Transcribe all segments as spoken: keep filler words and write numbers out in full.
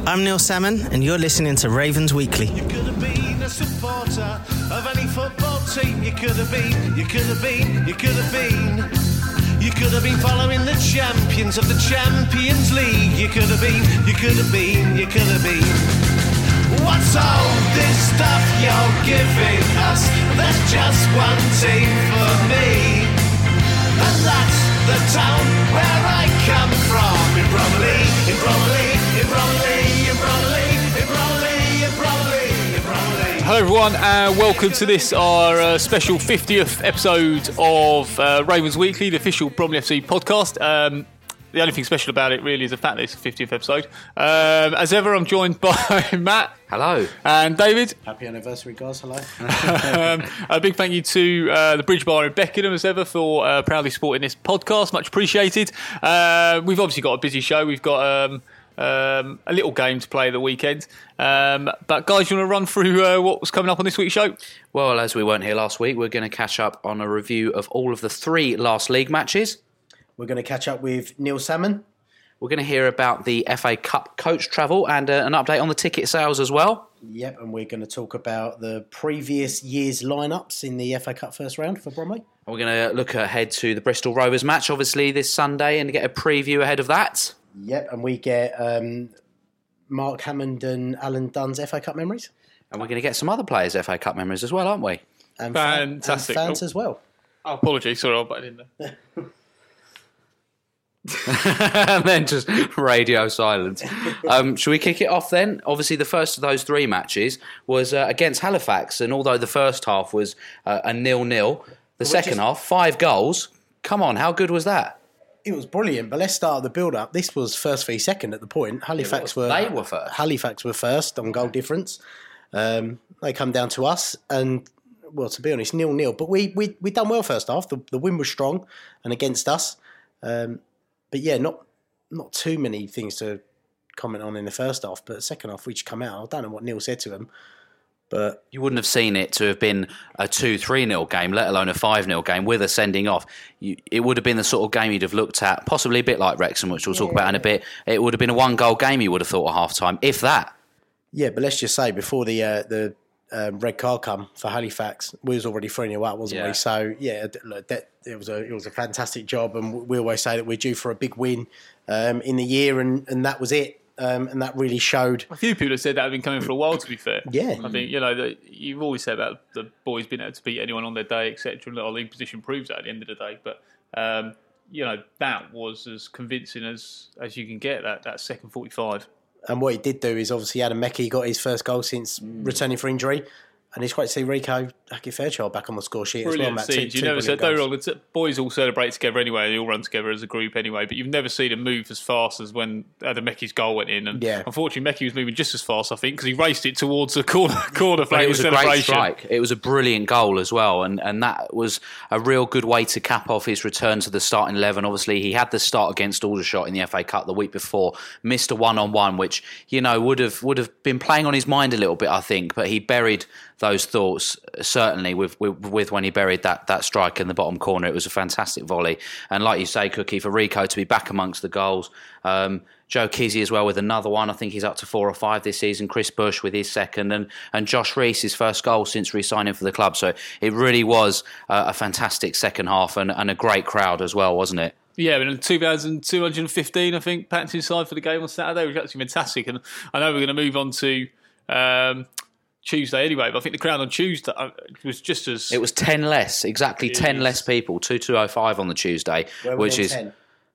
I'm Neil Salmon, and you're listening to Ravens Weekly. You could have been a supporter of any football team. You could have been, you could have been, you could have been. You could have been following the champions of the Champions League. You could have been, you could have been, you could have been. What's all this stuff you're giving us? There's just one team for me, and that's the town where I come from. In Bromley, in Bromley, in Bromley, in Bromley, in Bromley, in Bromley, in Bromley. Hello everyone, and welcome to this, our uh, special fiftieth episode of uh, Ravens Weekly, the official Bromley F C podcast. Um, the only thing special about it really is the fact that it's the fiftieth episode. Um, as ever, I'm joined by Matt. Hello. And David. Happy anniversary, guys. Hello. um, a big thank you to uh, the Bridge Bar in Beckenham, as ever, for uh, proudly supporting this podcast. Much appreciated. Uh, we've obviously got a busy show. We've got um, um, a little game to play at the weekend. Um, but, guys, you want to run through uh, what was coming up on this week's show? Well, as we weren't here last week, we're going to catch up on a review of all of the three last league matches. We're going to catch up with Neil Salmon. We're going to hear about the F A Cup coach travel and uh, an update on the ticket sales as well. Yep, and we're going to talk about the previous year's lineups in the F A Cup first round for Bromley. And we're going to look ahead to the Bristol Rovers match, obviously, this Sunday, and get a preview ahead of that. Yep, and we get um, Mark Hammond and Alan Dunn's F A Cup memories. And we're going to get some other players' F A Cup memories as well, aren't we? And Fantastic. Fan, and fans oh. as well. Oh, apologies, sorry, I'll butt in there. And then just radio silence. Um, should we kick it off then? Obviously, the first of those three matches was uh, against Halifax, and although the first half was uh, a nil-nil, the second just... half, five goals. Come on, how good was that? It was brilliant, but let's start the build-up. This was first v second at the point. Halifax were They were first. Halifax were first on goal difference. Um, they come down to us, and well, to be honest, nil-nil. But we we we done well first half. The, the win was strong and against us. Um, But yeah, not not too many things to comment on in the first half. But second half, we just come out. I don't know what Neil said to him, but You wouldn't have seen it to have been a two three nil game, let alone a five nil game with a sending off. You, it would have been the sort of game you'd have looked at, possibly a bit like Wrexham, which we'll talk Yeah. about in a bit. It would have been a one-goal game, you would have thought, at half-time, if that. yeah. But let's just say before the uh, the um, red card come for Halifax, we was already three nil up, wasn't Yeah. we? So yeah, look, that it was a it was a fantastic job, and we always say that we're due for a big win um, in the year, and, and that was it. Um, and that really showed. A few people have said that have been coming for a while, to be fair. Yeah. I think, you know, that you've always said about the boys being able to beat anyone on their day, et cetera. And our league position proves that at the end of the day. But, um, you know, that was as convincing as, as you can get, that, that second forty-five. And what he did do is obviously Adam Meckie got his first goal since returning for injury. And it's great to see Rico Hackett-Fairchild back on the score sheet Brilliant as well, Matt. scenes. You never said, don't get me wrong, the t- boys all celebrate together anyway. They all run together as a group anyway. But you've never seen them move as fast as when Adam Meckie's goal went in. And Yeah. unfortunately, Meckie was moving just as fast, I think, because he raced it towards the corner corner But flag it was a celebration. great strike. It was a brilliant goal as well, and, and that was a real good way to cap off his return to the starting eleven. Obviously, he had the start against Aldershot in the F A Cup the week before, missed a one-on-one, which you know would have would have been playing on his mind a little bit, I think. But he buried those thoughts certainly with, with with when he buried that that strike in the bottom corner. It was a fantastic volley, and like you say, Cookie, for Rico to be back amongst the goals. Um, Joe Kizzy as well with another one. I think he's up to four or five this season. Chris Bush with his second, and, and Josh Reese, his first goal since re-signing for the club. So it really was uh, a fantastic second half, and, and a great crowd as well, wasn't it? Yeah, in two thousand two hundred fifteen, I think, packed inside for the game on Saturday, which was actually fantastic. And I know we're going to move on to um, Tuesday anyway, but I think the crowd on Tuesday was just as... It was ten less, exactly Jeez. ten less people, two two oh five on the Tuesday, Where were which they is... ten?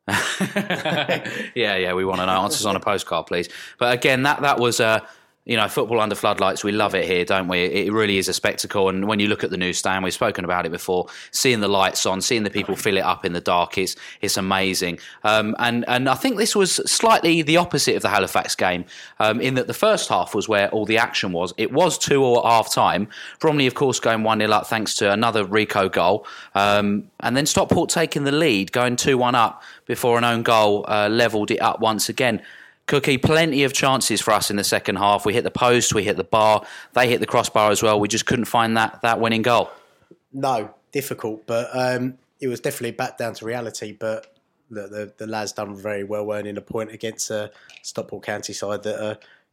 yeah, yeah, we want to know answers on a postcard, please. But again, that that was uh, you know, football under floodlights. We love it here, don't we? It really is a spectacle. And when you look at the newsstand, we've spoken about it before. Seeing the lights on, seeing the people fill it up in the dark, it's it's amazing. Um, and and I think this was slightly the opposite of the Halifax game, um, in that the first half was where all the action was. It was two all at half time. Bromley, of course, going one nil up thanks to another Rico goal, um, and then Stockport taking the lead, going two one up before an own goal uh, levelled it up once again. Cookie, plenty of chances for us in the second half. We hit the post, we hit the bar, they hit the crossbar as well. We just couldn't find that that winning goal. No, difficult, but um, it was definitely back down to reality. But the the, the lads done very well earning a point against a Stockport County side that are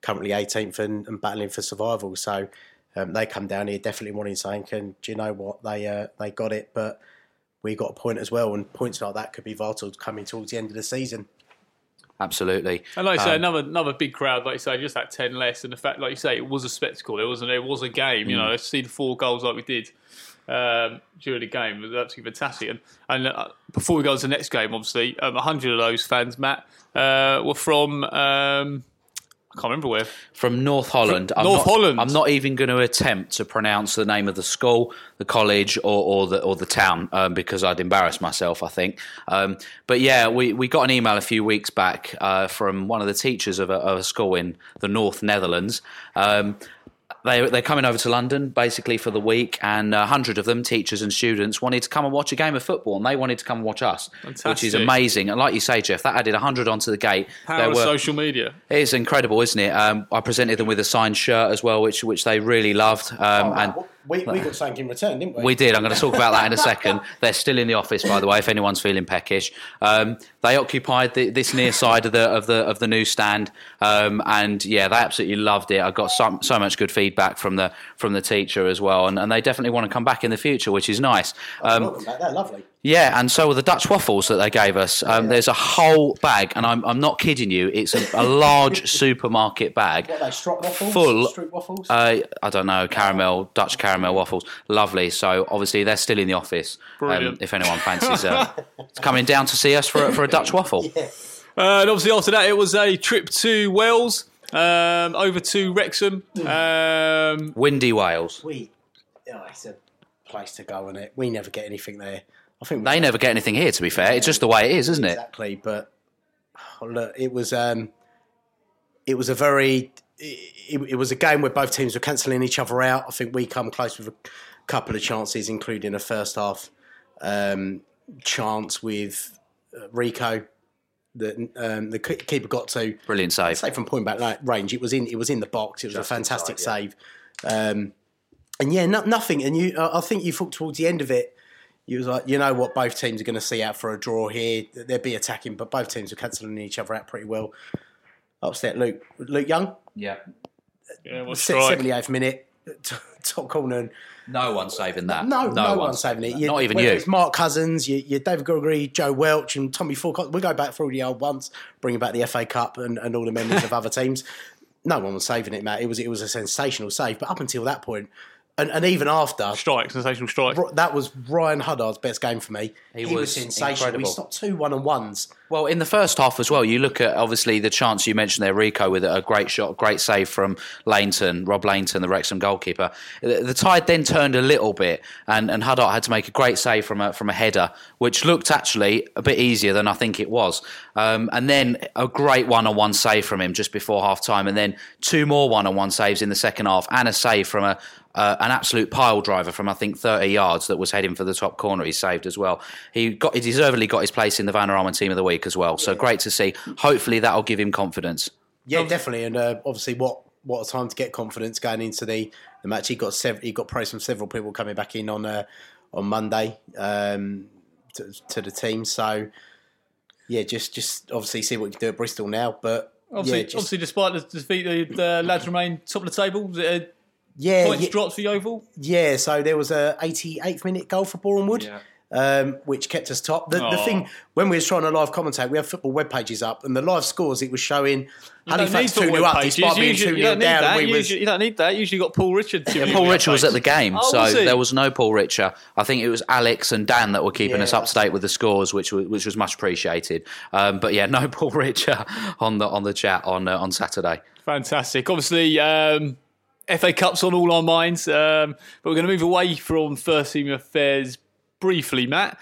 currently eighteenth and, and battling for survival. So um, they come down here definitely wanting saying, "Can do you know what they uh, they got it?" But we got a point as well, and points like that could be vital coming towards the end of the season. Absolutely. And like you say, Um, another another big crowd, like you say, just that ten less, and the fact, like you say, it was a spectacle. It wasn't. It was a game. You know, to see the four goals like we did um, during the game was absolutely fantastic. And, and uh, before we go on to the next game, obviously, um, a hundred of those fans, Matt, uh, were from. Um, I can't remember where. From North Holland. From I'm North not, Holland. I'm not even going to attempt to pronounce the name of the school, the college, or, or the or the town um, because I'd embarrass myself, I think. Um, but yeah, we, we got an email a few weeks back uh, from one of the teachers of a, of a school in the North Netherlands. Um, They, they're coming over to London basically for the week, and a hundred of them, teachers and students, wanted to come and watch a game of football, and they wanted to come and watch us, Fantastic. which is amazing. And like you say, Jeff, that added a hundred onto the gate. Power There of were- social media. It's incredible, isn't it? Um, I presented them with a signed shirt as well, which which they really loved. Um, and we, we got something in return, didn't we? we did. I'm going to talk about that in a second. They're still in the office, by the way, if anyone's feeling peckish. Um, they occupied the, this near side of the of the of the newsstand, um, and yeah, they absolutely loved it. I got so, so much good feedback from the from the teacher as well, and, and they definitely want to come back in the future, which is nice. Um, Welcome back. They're lovely. yeah, and so were the Dutch waffles that they gave us. Um, there's a whole bag, and I'm I'm not kidding you. It's a, a large supermarket bag. What are they, strop waffles? Full- Street waffles? Uh, I don't know, caramel, Dutch caramel waffles. Lovely. So obviously they're still in the office. Brilliant. Um, if anyone fancies uh, coming down to see us for, a- for a Dutch waffle. Uh, and obviously after that, it was a trip to Wales, um, over to Wrexham. Um, Windy Wales. we, oh, it's a place to go, isn't it? We never get anything there. I think They never get anything here, to be fair. It's just the way it is, isn't it? Exactly, but oh, look, it was um, it was a very it, it was a game where both teams were cancelling each other out. I think we come close with a couple of chances, including a first half um, chance with uh, Rico that um, the ke- keeper got to. Brilliant save. Say from point back like, range, it was in it was in the box. It was Just a fantastic inside, save, um, and yeah, no, nothing. And you, I I think you thought towards the end of it. You was like, you know what, both teams are going to see out for a draw here. They'll be attacking, but both teams are cancelling each other out pretty well. Upset Luke, Luke Young, Yeah. yeah, well, se- strike. seventy-eighth minute, t- top corner. And No one's saving that. no, no, one's one's saving it. You- Not even whether you. It's Mark Cousins, you, you David Gregory, Joe Welch, and Tommy Fulcott. We go back through the old ones, bringing back the F A Cup and, and all the memories of other teams. No one was saving it, Matt. It was it was a sensational save, but up until that point, and, and even after, Strike, sensational strike. that was Ryan Huddard's best game for me. He He, was, was sensational. incredible. He stopped two one on ones. Well, in the first half as well, you look at obviously the chance you mentioned there, Rico, with a great shot, great save from Lainton, Rob Lainton, the Wrexham goalkeeper. The, the tide then turned a little bit, and, and Huddart had to make a great save from a, from a header, which looked actually a bit easier than I think it was. Um, and then a great one-on-one save from him just before half-time, and then two more one-on-one saves in the second half, and a save from a Uh, an absolute pile driver from I think thirty yards that was heading for the top corner. He saved as well. He got he deservedly got his place in the Vanarama team of the week as well. So great to see. Hopefully that'll give him confidence. Yeah, definitely, and uh, obviously, what what a time to get confidence going into the, the match. He got sev- he got praise from several people coming back in on uh, on Monday um, to, to the team. So yeah, just just obviously see what we can do at Bristol now. But Obviously, yeah, just, obviously, despite the defeat, the, the lads remain top of the table. Was it a yeah, points yeah, dropped for Yeovil? yeah. So there was a eighty-eighth minute goal for Boreham Wood. Um, which kept us top. The, the Aw. thing, when we was trying to live commentate, we have football web pages up, and the live scores, it was showing Halifax two nil up, despite being two nil down. And we You was, you don't need that. You usually got Paul Richard. Yeah, Paul Richer was at the game, Oh, so was he? there was no Paul Richer. I think it was Alex and Dan that were keeping Yeah, us up to date with the scores, which was, which was much appreciated. Um, but yeah, no Paul Richer on the on the chat on uh, on Saturday. Fantastic. Obviously, um, F A Cup's on all our minds, um, but we're going to move away from first team affairs briefly, Matt,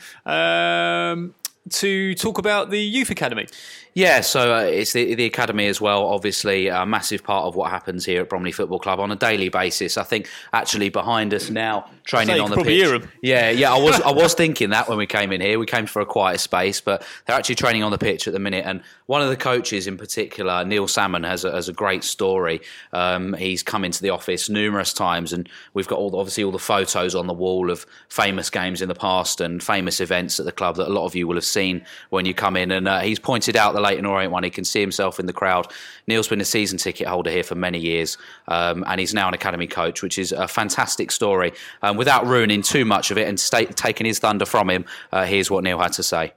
um, to talk about the Youth Academy. Yeah, so uh, it's the, the academy as well, obviously a massive part of what happens here at Bromley Football Club on a daily basis. I think actually behind us now, training So you on can the probably pitch. hear 'em. Yeah, yeah, I was I was thinking that when we came in here. We came for a quieter space, but they're actually training on the pitch at the minute. And one of the coaches in particular, Neil Salmon, has a, has a great story. Um, he's come into the office numerous times, and we've got all the, obviously all the photos on the wall of famous games in the past and famous events at the club that a lot of you will have seen when you come in. And uh, he's pointed out the Leyton Orient one, he can see himself in the crowd. Neil's been a season ticket holder here for many years, um, and he's now an academy coach, which is a fantastic story. Um, without ruining too much of it and sta- taking his thunder from him, uh, here's what Neil had to say.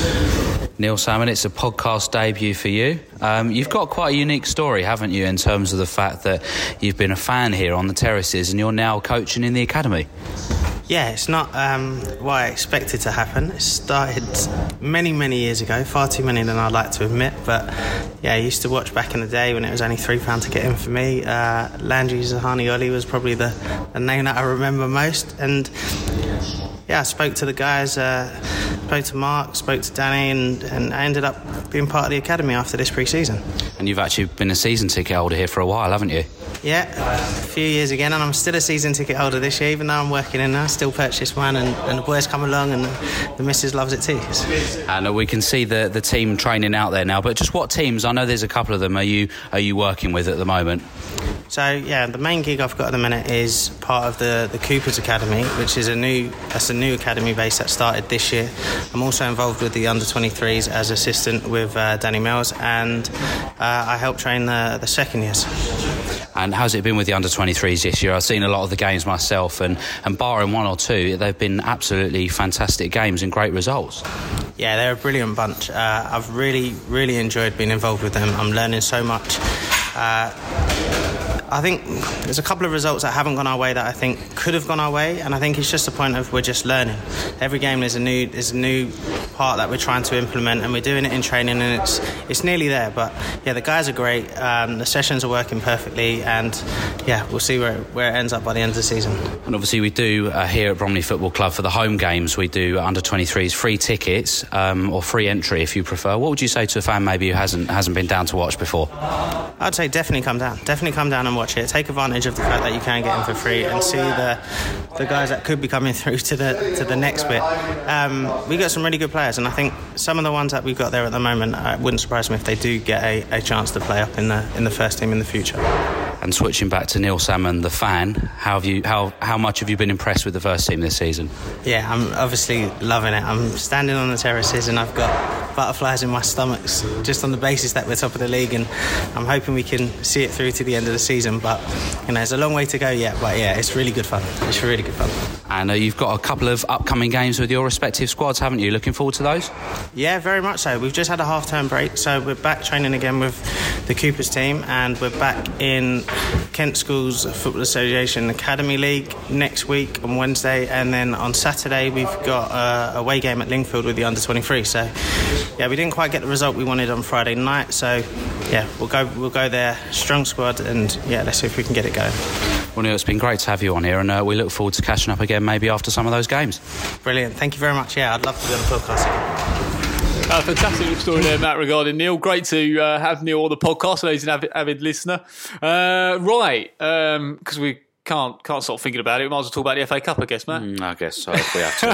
Neil Salmon, it's a podcast debut for you. Um, you've got quite a unique story, haven't you, in terms of the fact that you've been a fan here on the terraces and you're now coaching in the academy. Yeah, it's not um, what I expected to happen. It started many, many years ago, far too many than I'd like to admit. But yeah, I used to watch back in the day when it was only three pounds to get in for me. Uh, Landry Zahani-Oli was probably the, the name that I remember most. And yeah, I spoke to the guys, uh, spoke to Mark, spoke to Danny, and, and I ended up being part of the academy after this pre-season. And you've actually been a season ticket holder here for a while, haven't you? Yeah, a few years again, and I'm still a season ticket holder this year, even though I'm working in there. I still purchase one, and, and the boys come along, and the, the missus loves it too. And we can see the, the team training out there now, but just what teams, I know there's a couple of them, are you are you working with at the moment? So yeah, the main gig I've got at the minute is part of the, the Coopers Academy, which is a new that's a new academy base that started this year. I'm also involved with the under twenty-threes as assistant with uh, Danny Mills, and uh, I help train the, the second years. And how's it been with the under twenty-threes this year? I've seen a lot of the games myself, and, and barring one or two, they've been absolutely fantastic games and great results. Yeah, they're a brilliant bunch. Uh, I've really, really enjoyed being involved with them. I'm learning so much. Uh, I think there's a couple of results that haven't gone our way that I think could have gone our way, and I think it's just a point of we're just learning. Every game there's a new there's a new part that we're trying to implement, and we're doing it in training, and it's it's nearly there. But yeah, the guys are great. Um, the sessions are working perfectly, and yeah, we'll see where where it ends up by the end of the season. And obviously we do uh, here at Bromley Football Club for the home games, we do under twenty-threes free tickets um, or free entry if you prefer. What would you say to a fan maybe who hasn't hasn't been down to watch before? I'd say definitely come down. Definitely come down and watch it. Take advantage of the fact that you can get in for free and see the the guys that could be coming through to the to the next bit. Um, we got some really good players, and I think some of the ones that we've got there at the moment, it wouldn't surprise me if they do get a, a chance to play up in the in the first team in the future. And switching back to Neil Salmon, the fan, how have you how how much have you been impressed with the first team this season? Yeah, I'm obviously loving it. I'm standing on the terraces and I've got butterflies in my stomachs just on the basis that we're top of the league, and I'm hoping we can see it through to the end of the season. But you know, there's a long way to go yet. But yeah, it's really good fun. It's really good fun. And uh, you've got a couple of upcoming games with your respective squads, haven't you? Looking forward to those? Yeah, very much so. We've just had a half-term break, so we're back training again with the Coopers team, and we're back in Kent Schools Football Association Academy League next week on Wednesday, and then on Saturday we've got a away game at Lingfield with the under twenty-three. So yeah, we didn't quite get the result we wanted on Friday night, so yeah, we'll go we'll go there, strong squad, and yeah, let's see if we can get it going. Well, Neil, it's been great to have you on here, and uh, we look forward to catching up again maybe after some of those games. Brilliant. Thank you very much. Yeah, I'd love to be on the podcast again. Uh, fantastic little story there, Matt, regarding Neil. Great to uh, have Neil on the podcast. I know he's an avid, avid listener. Uh, right, because um, we can't can't stop thinking about it. We might as well talk about the F A Cup, I guess, Matt. Mm, I guess so, if we have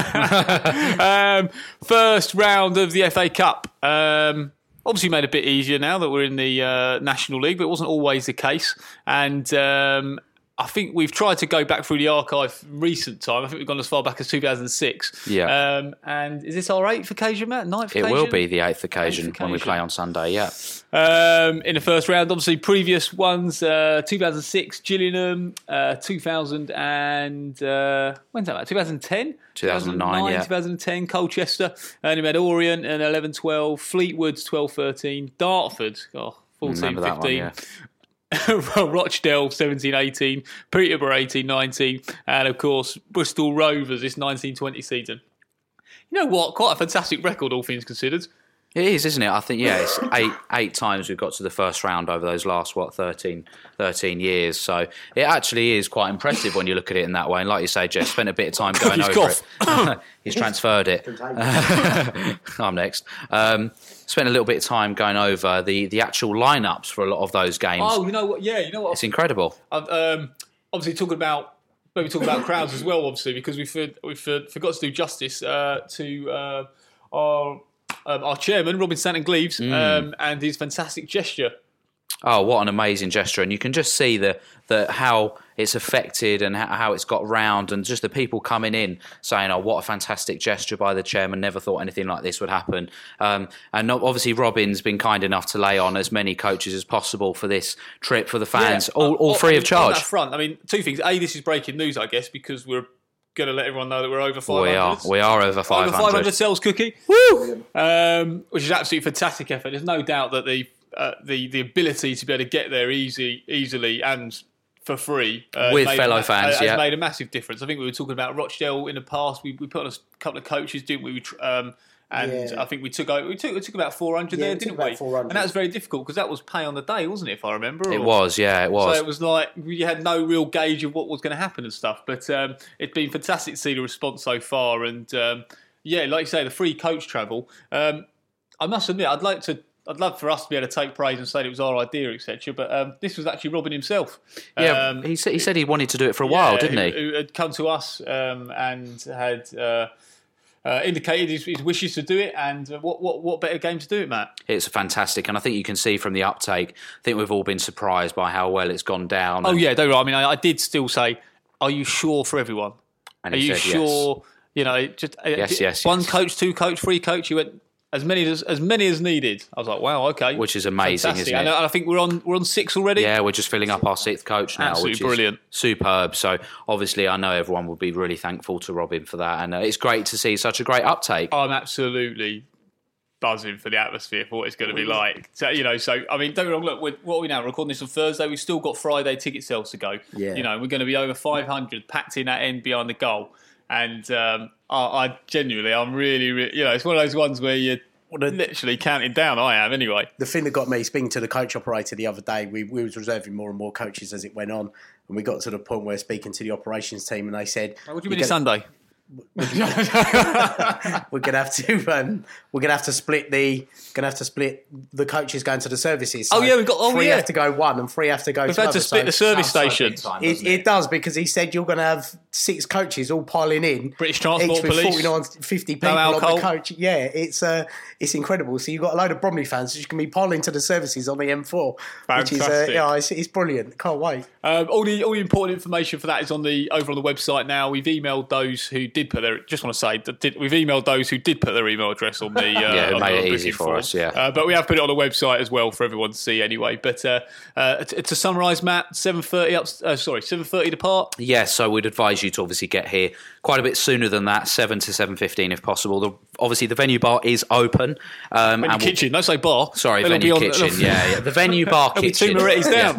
to. um, first round of the F A Cup. Um, obviously made a bit easier now that we're in the uh, National League, but it wasn't always the case. And Um, I think we've tried to go back through the archive recent time. I think we've gone as far back as two thousand six. Yeah. Um, and is this our eighth occasion, Matt? Ninth it occasion? will be the eighth occasion, eighth occasion when we play on Sunday, yeah. Um, in the first round, obviously, previous ones, uh, two thousand six, Gillingham, uh, two thousand and... Uh, when's that, Matt? twenty ten? two thousand nine, yeah. twenty ten, Colchester. And you had Orient and eleven twelve, Fleetwood's twelve thirteen, Dartford, oh, fourteen fifteen. Yeah. Rochdale seventeen eighteen, Peterborough eighteen nineteen, and of course Bristol Rovers this nineteen twenty season. You know what? Quite a fantastic record, all things considered. It is, isn't it? I think, yeah, it's eight eight times we've got to the first round over those last, what, thirteen, thirteen years. So it actually is quite impressive when you look at it in that way. And like you say, Jeff, spent a bit of time going over cough. it. He's transferred it. I'm next. Um, spent a little bit of time going over the, the actual lineups for a lot of those games. Oh, you know what? Yeah, you know what? It's incredible. I've, um, obviously, talking about maybe talking about crowds as well, obviously, because we for, we for, forgot to do justice uh, to uh, our um, our chairman, Robin Stanton Gleaves, mm. um, and his fantastic gesture Oh, what an amazing gesture. And you can just see the, the how it's affected and how it's got round, and just the people coming in saying, oh, what a fantastic gesture by the chairman. Never thought anything like this would happen. Um, and obviously Robin's been kind enough to lay on as many coaches as possible for this trip for the fans, Yeah, all, all on- free on- of charge. On that front, I mean, two things. A, this is breaking news, I guess, because we're going to let everyone know that we're over five hundred. We are. We are over five hundred. Over five hundred sales, Cookie. Woo! Um, which is absolutely fantastic effort. There's no doubt that the uh, the the ability to be able to get there easy, easily and for free uh, With made fellow a, fans, has yeah. made a massive difference. I think we were talking about Rochdale in the past. We we put on a couple of coaches, didn't we? we tr- um, and Yeah. I think we took over, we took we took about four hundred Yeah, there, we took didn't about we? four hundred. And that was very difficult because that was pay on the day, wasn't it? If I remember, It Or- was, yeah, it was. so it was like you had no real gauge of what was going to happen and stuff. But um, it's been fantastic to see the response so far. And um, yeah, like you say, the free coach travel. Um, I must admit, I'd like to. I'd love for us to be able to take praise and say it was our idea, et cetera. But um, this was actually Robin himself. yeah, Um, he, said, he said he wanted to do it for a while, yeah, didn't he? Who, who had come to us um, and had uh, uh, indicated his, his wishes to do it. And uh, what, what what better game to do it, Matt? It's fantastic, and I think you can see from the uptake, I think we've all been surprised by how well it's gone down. Oh And- yeah, don't worry. I mean, I, I did still say, "Are you sure for everyone? and Are he you said sure? You know, just uh, Yes, d- yes, one yes. coach, two coach, three coach." You went as many as as many as needed. I was like, "Wow, okay," Which is amazing, Fantastic. isn't it? And I, I think we're on we're on six already. Yeah, we're just filling up our sixth coach now, Absolutely which brilliant. is superb. So obviously, I know everyone will be really thankful to Robin for that, and uh, it's great to see such a great uptake. I'm absolutely buzzing for the atmosphere for what it's going to be like. So, you know, so I mean, don't get me wrong. Look, we're, what are we now? We're recording this on Thursday. We've still got Friday ticket sales to go. Yeah. You know, we're going to be over five hundred packed in that end behind the goal, and um, I, I genuinely, I'm really, really, you know, it's one of those ones where you're the- literally counting down. I am anyway. The thing that got me speaking to the coach operator the other day, we, we was reserving more and more coaches as it went on, and we got to the point where speaking to the operations team, and they said, What do you mean "You're it's gonna- Sunday? we're gonna have to um, we're gonna have to split the gonna have to split the coaches going to the services." So Oh, yeah, we've got- oh, three yeah. have to go one and three have to go. We've to had other. to split So the service Sounds so station. big time, It, doesn't it does, because he said you're going to have six coaches all piling in. British Transport each with Police. forty-nine, fifty people No on alcohol. the coach. Yeah, it's uh, it's incredible. So you've got a load of Bromley fans who can be piling to the services on the M four, which is uh, Fantastic. yeah, it's, it's brilliant. Can't wait. Um, all the all the important information for that is on the over on the website now. We've emailed those who did put their. Just want to say that did, we've emailed those who did put their email address on the. Uh, Yeah, who on made the it booking easy for form. us, yeah. Uh, but we have put it on the website as well for everyone to see anyway. But uh, uh, to, to summarise, Matt, seven thirty up. Uh, sorry, seven thirty depart. Yes, so we'd advise you to obviously get here quite a bit sooner than that, seven to seven fifteen if possible. The, obviously, the venue bar is open. Um, Venue and we'll- kitchen. Don't say bar. Sorry, It'll venue be on- kitchen. yeah, yeah, the venue bar There'll be kitchen. two Moretti's down.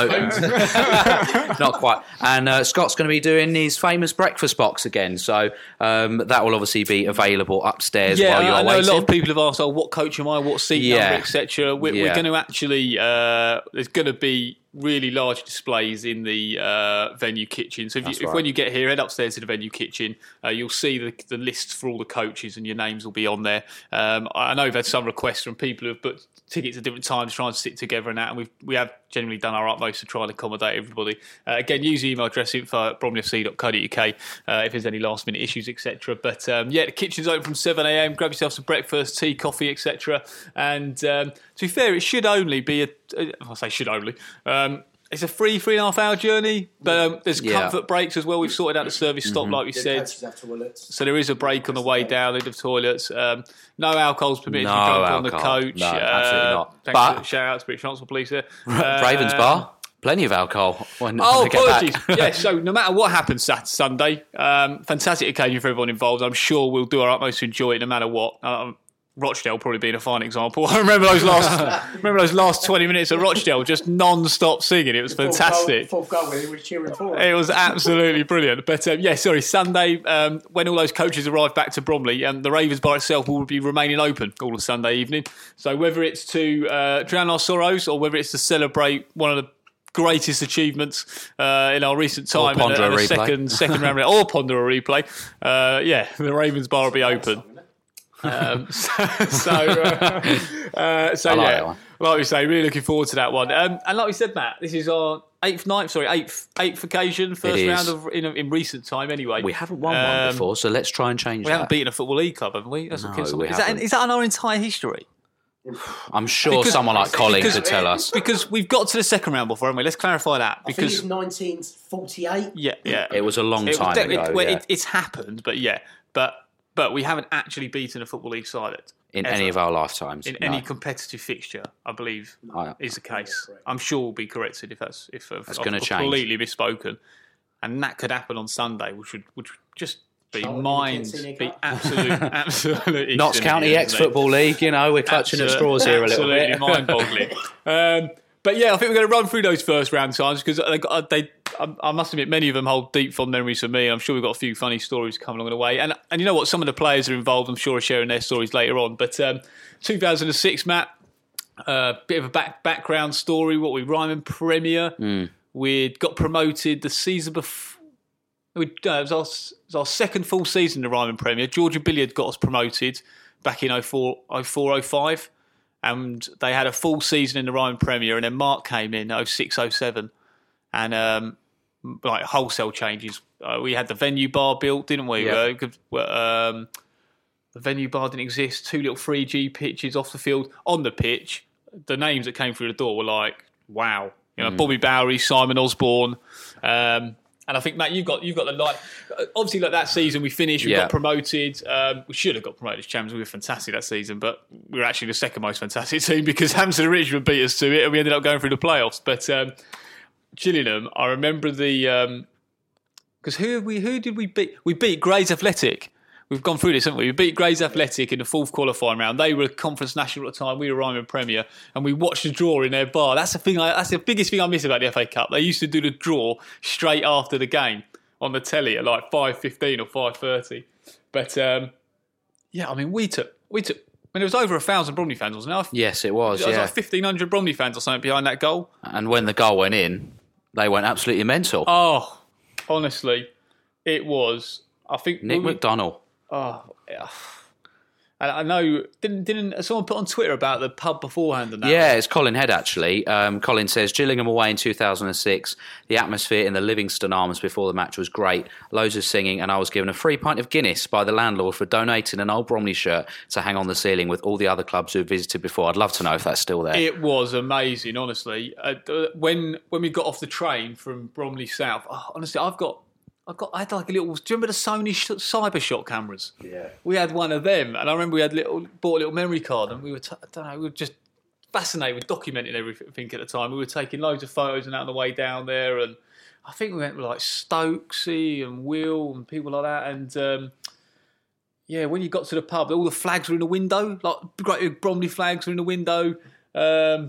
No, not quite. And uh, Scott's going to be doing his famous breakfast box again, so um, that will obviously be available upstairs Yeah, while you are I know waiting. a lot of people have asked, "Oh, what coach am I? What seat Yeah. number, et cetera" We're, we're Yeah. going to actually. Uh, there's going to be really large displays in the uh, venue kitchen. So if, you, That's if right. when you get here, head upstairs to the venue kitchen, uh, you'll see the, the lists for all the coaches, and your names will be on there. Um, I I know we've had some requests from people who've booked tickets at different times, trying to sit together and that, and we've we have generally done our utmost to try and accommodate everybody. Uh, again, use the email address info at bromley f c dot co dot u k uh, if there's any last minute issues, et cetera. But um, yeah, the kitchen's open from seven a.m. Grab yourself some breakfast, tea, coffee, et cetera. And um, to be fair, it should only be a. I say should only. Um, It's a free three and a half hour journey, but um, there's Yeah. comfort breaks as well. We've sorted out the service stop, like we said. So there is a break on the way down, end of toilets. Um, no alcohol's permitted No to be drunk on the alcohol. coach. No, absolutely not. Thanks But- for the shout out to British Transport Police there. Ravens Uh, Bar, plenty of alcohol when, Oh, when they get apologies. back. yeah, so no matter what happens Saturday, Sunday, um, fantastic occasion for everyone involved. I'm sure we'll do our utmost to enjoy it no matter what. Um, Rochdale probably being a fine example. I remember those last, remember those last twenty minutes at Rochdale, just non-stop singing. It was fantastic. Fourth goal, he was cheering for It was absolutely brilliant. But um, yeah, sorry, Sunday, um, when all those coaches arrive back to Bromley, um, the Ravens Bar itself will be remaining open all of Sunday evening. So whether it's to uh, drown our sorrows or whether it's to celebrate one of the greatest achievements uh, in our recent time, ponder and, a and replay. second second round, or ponder a replay. Uh, yeah, the Ravens Bar will be open. Um, so, so, uh, uh, so I like yeah, that one. like we say, really looking forward to that one. Um, and like we said, Matt, this is our eighth, ninth, sorry, eighth, eighth occasion, first It is. round of in, in recent time. Anyway, We haven't won one Um, before, so let's try and change We that. haven't beaten a football league club, haven't we? That's what No, kills we me. is that haven't. is that in our entire history? I'm sure Because- someone like Colin because- could tell us. Because we've got to the second round before, haven't we? Let's clarify that. I think Because it's nineteen forty-eight. yeah, yeah, It was a long It- time it, ago. well, yeah. it, it's happened, but yeah, but but we haven't actually beaten a Football League side at, in ever. any of our lifetimes. in no. any competitive fixture, I believe, I- is the case. I'm sure we'll be corrected if that's if I've, That's I've gonna change. completely misspoken, and that could happen on Sunday, which would which would just be Charlton mind, Kincaid be Cup. absolute, absolute. Notts County X Football League, you know, we're clutching at straws here a little bit. Absolutely mind-boggling. um, but yeah, I think we're going to run through those first round times because they, got- they, I, I must admit, many of them hold deep fond memories for me. I'm sure we've got a few funny stories coming along the way. And and you know what? Some of the players are involved. I'm sure are sharing their stories later on. But um, two thousand six, Matt, a uh, bit of a back, background story. What we Ryman Premier. Mm. We'd got promoted the season before. We, uh, it, was our, it was our second full season in the Ryman Premier. Georgia Billiard got us promoted back in oh four oh five, and they had a full season in the Ryman Premier, and then Mark came in oh six oh seven, and um, like wholesale changes. Uh, we had the venue bar built, didn't we? Yeah. Uh, could- um, the venue bar didn't exist. Two little three G pitches off the field. On the pitch, the names that came through the door were like, wow. You know, Mm. Bobby Bowery, Simon Osborne. Um, and I think, Matt, you've got you've got the light. Obviously, like that season, we finished. We Yeah. got promoted. Um, we should have got promoted as champions. We were fantastic that season, but we were actually the second most fantastic team because Hampton and Richmond beat us to it, and we ended up going through the playoffs. But um, Gillingham, I remember the because who we who did we beat? We beat Grays Athletic. We've gone through this, haven't we? We beat Grays Athletic in the fourth qualifying round. They were Conference National at the time. We were Ryman Premier, and we watched the draw in their bar. That's the thing. I, that's the biggest thing I miss about the F A Cup. They used to do the draw straight after the game on the telly at like five fifteen or five thirty. But um, yeah, I mean, we took we took. I mean, there was over a thousand Bromley fans, wasn't it? Yes, it was, There was yeah. like fifteen hundred Bromley fans or something behind that goal. And when the goal went in, they went absolutely mental. Oh, honestly, it was. I think Nick we- McDonnell. Oh, yeah. And I know, didn't didn't someone put on Twitter about the pub beforehand and that? Yeah, it's Colin Head, actually. Um, Colin says, Gillingham away in two thousand six. The atmosphere in the Livingston Arms before the match was great. Loads of singing, and I was given a free pint of Guinness by the landlord for donating an old Bromley shirt to hang on the ceiling with all the other clubs who visited before. I'd love to know if that's still there. It was amazing, honestly. Uh, when when we got off the train from Bromley South, oh, honestly, I've got, I've got, I had like a little. Do you remember the Sony sh- Cybershot cameras? Yeah. We had one of them, and I remember we had little bought a little memory card, and we were, t- I don't know, we were just fascinated with documenting everything at the time. We were taking loads of photos and on the way down there, and I think we went with like Stokesy and Will and people like that, and. Um, Yeah, when you got to the pub, all the flags were in the window, like great big Bromley flags were in the window, um,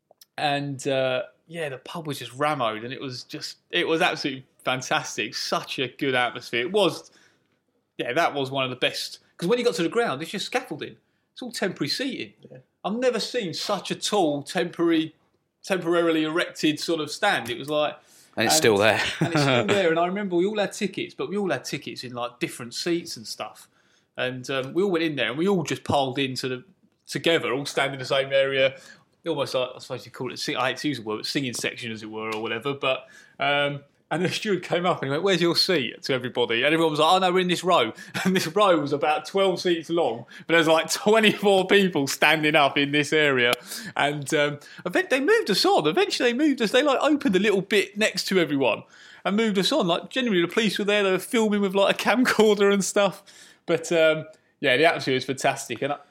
and uh, yeah, the pub was just rammed, and it was just, it was absolutely fantastic. Such a good atmosphere. It was, yeah, that was one of the best. Because when you got to the ground, it's just scaffolding. It's all temporary seating. Yeah. I've never seen such a tall, temporary, temporarily erected sort of stand. It was like. and it's still there. and it's still there. And I remember we all had tickets, but we all had tickets in like different seats and stuff. And um, we all went in there, and we all just piled into the together, all standing in the same area, almost like I suppose you call it. I hate to use the word, but singing section, as it were, or whatever. But um, and the steward came up and he went, "Where's your seat?" to everybody, and everyone was like, "Oh no, we're in this row." And this row was about twelve seats long, but there's like twenty-four people standing up in this area. And um, eventually they moved us on. Eventually they moved us. They like opened a little bit next to everyone and moved us on. Like genuinely, the police were there. They were filming with like a camcorder and stuff. But um, yeah, the atmosphere was fantastic. And I,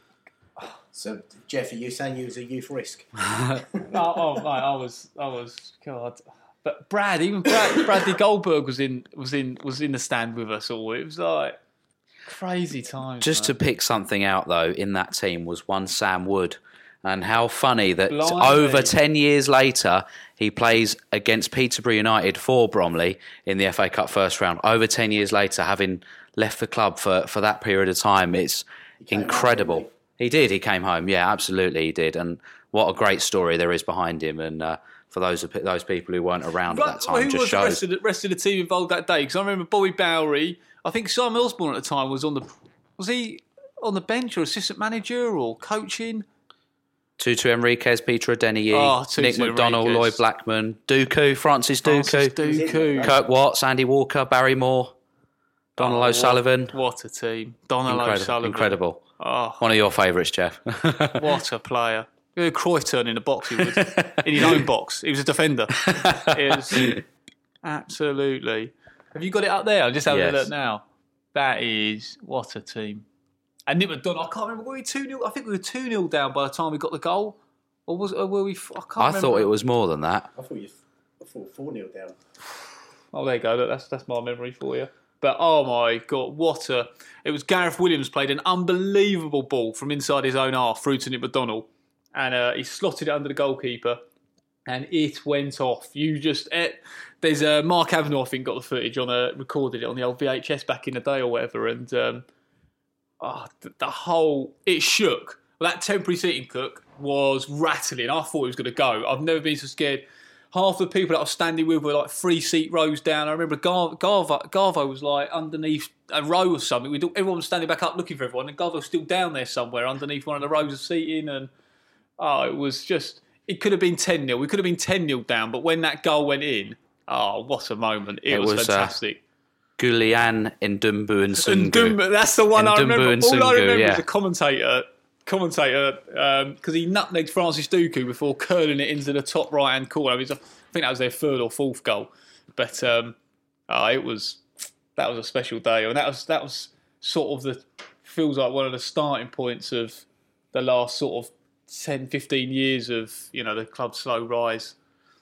So, Jeff, are you saying you was a youth risk? oh, oh mate, I was, I was, God. But Brad, even Brad, Bradley Goldberg was in, was in, was in the stand with us all. It was like crazy times. Just to man. pick something out, though, in that team was one Sam Wood. And how funny that Blimey. over ten years later, he plays against Peterborough United for Bromley in the F A Cup first round. Over ten years later, having left the club for, for that period of time, it's incredible. home, didn't He did, he came home. Yeah, absolutely, he did. And what a great story there is behind him. And uh, for those those people who weren't around at that time, Well, who just was the shows. rest of, the rest of the team involved that day? Because I remember Bobby Bowery. I think Simon Osborne at the time was on the, was he on the bench or assistant manager or coaching? Tutu Enriquez, Peter Adeniyi, Oh, Tutu Nick McDonnell, Enriquez. Lloyd Blackman, Dooku, Francis Dooku, Francis Dooku. Kirk Watts, Andy Walker, Barry Moore. Donald Oh, O'Sullivan. What, what a team. Donald Incredible. O'Sullivan. Incredible. Oh, One of your favourites, Jeff. what a player. Cruyff turned in the box, he would. In his own box. He was a defender. It was absolutely. Have you got it up there? I'm just having Yes. a look now. That is, what a team. And Nick McDonald, I can't remember, were we two nil? I think we were two nil down by the time we got the goal. Or was or were we, I can't I remember. thought it was more than that. I thought you I thought four nil down. Oh, there you go. Look, that's that's my memory for you. But oh my God, what a! It was Gareth Williams played an unbelievable ball from inside his own half through to Nick McDonald, and uh, he slotted it under the goalkeeper, and it went off. You just it, there's a uh, Mark Avenue, I think, got the footage on a recorded it on the old V H S back in the day or whatever, and um, oh, the, the whole it shook. Well, that temporary seating cook was rattling. I thought it was going to go. I've never been so scared. Half the people that I was standing with were like three seat rows down. I remember Gar- Garvo, Garvo was like underneath a row or something. We'd, everyone was standing back up looking for everyone, and Garvo was still down there somewhere underneath one of the rows of seating. And oh, it was just, it could have been ten nil. We could have been ten nil down, but when that goal went in, oh, what a moment. It, It was, was, uh, fantastic. Gulian Ndumbu and Sungu. Ndumbu, that's the one I Ndumbu remember. and All I Sungu, remember yeah. is a commentator, commentator, because he nutmegged Francis Duku before curling it into the top right hand corner. I, mean, I think that was their third or fourth goal, but um, oh, it was that was a special day, and that was that was sort of the feels like one of the starting points of the last sort of ten, fifteen years of you know the club's slow rise,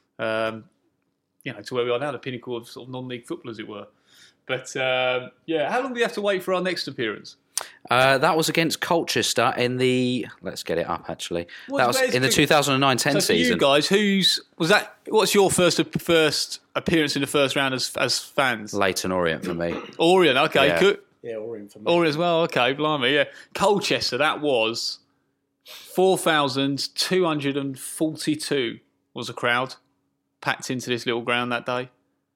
um, you know to where we are now, the pinnacle of sort of non-league football, as it were. But um, yeah, how long do we have to wait for our next appearance? Uh, that was against Colchester in the. Let's get it up. Actually, What's that was amazing in the to- two thousand nine ten So for season. you guys, who's was that? What's your first first appearance in the first round as as fans? Leighton Orient for me. Orient, okay, Yeah. good. Yeah, Orient for me. Orient as well, okay, blimey, yeah. Colchester, that was four thousand two hundred and forty-two was a crowd packed into this little ground that day.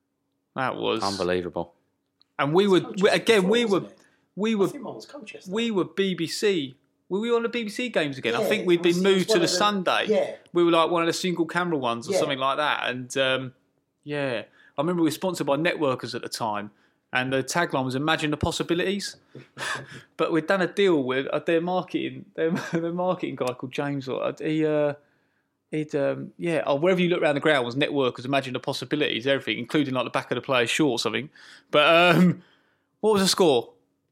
That was Unbelievable. and we were we, again we were we I were think mine was Colchester. we were B B C. Were we on the B B C games again? I Yeah, think we'd it was- been it was moved to one the of the- Sunday. yeah. We were like one of the single camera ones or Yeah. something like that. And um, yeah, I remember we were sponsored by Networkers at the time, and the tagline was "Imagine the possibilities." But we'd done a deal with uh, their marketing, their, their marketing guy called James. Or he, uh, he'd um, yeah, or wherever you look around the ground was Networkers. Imagine the possibilities, everything, including like the back of the player's short or something. But um, what was the score,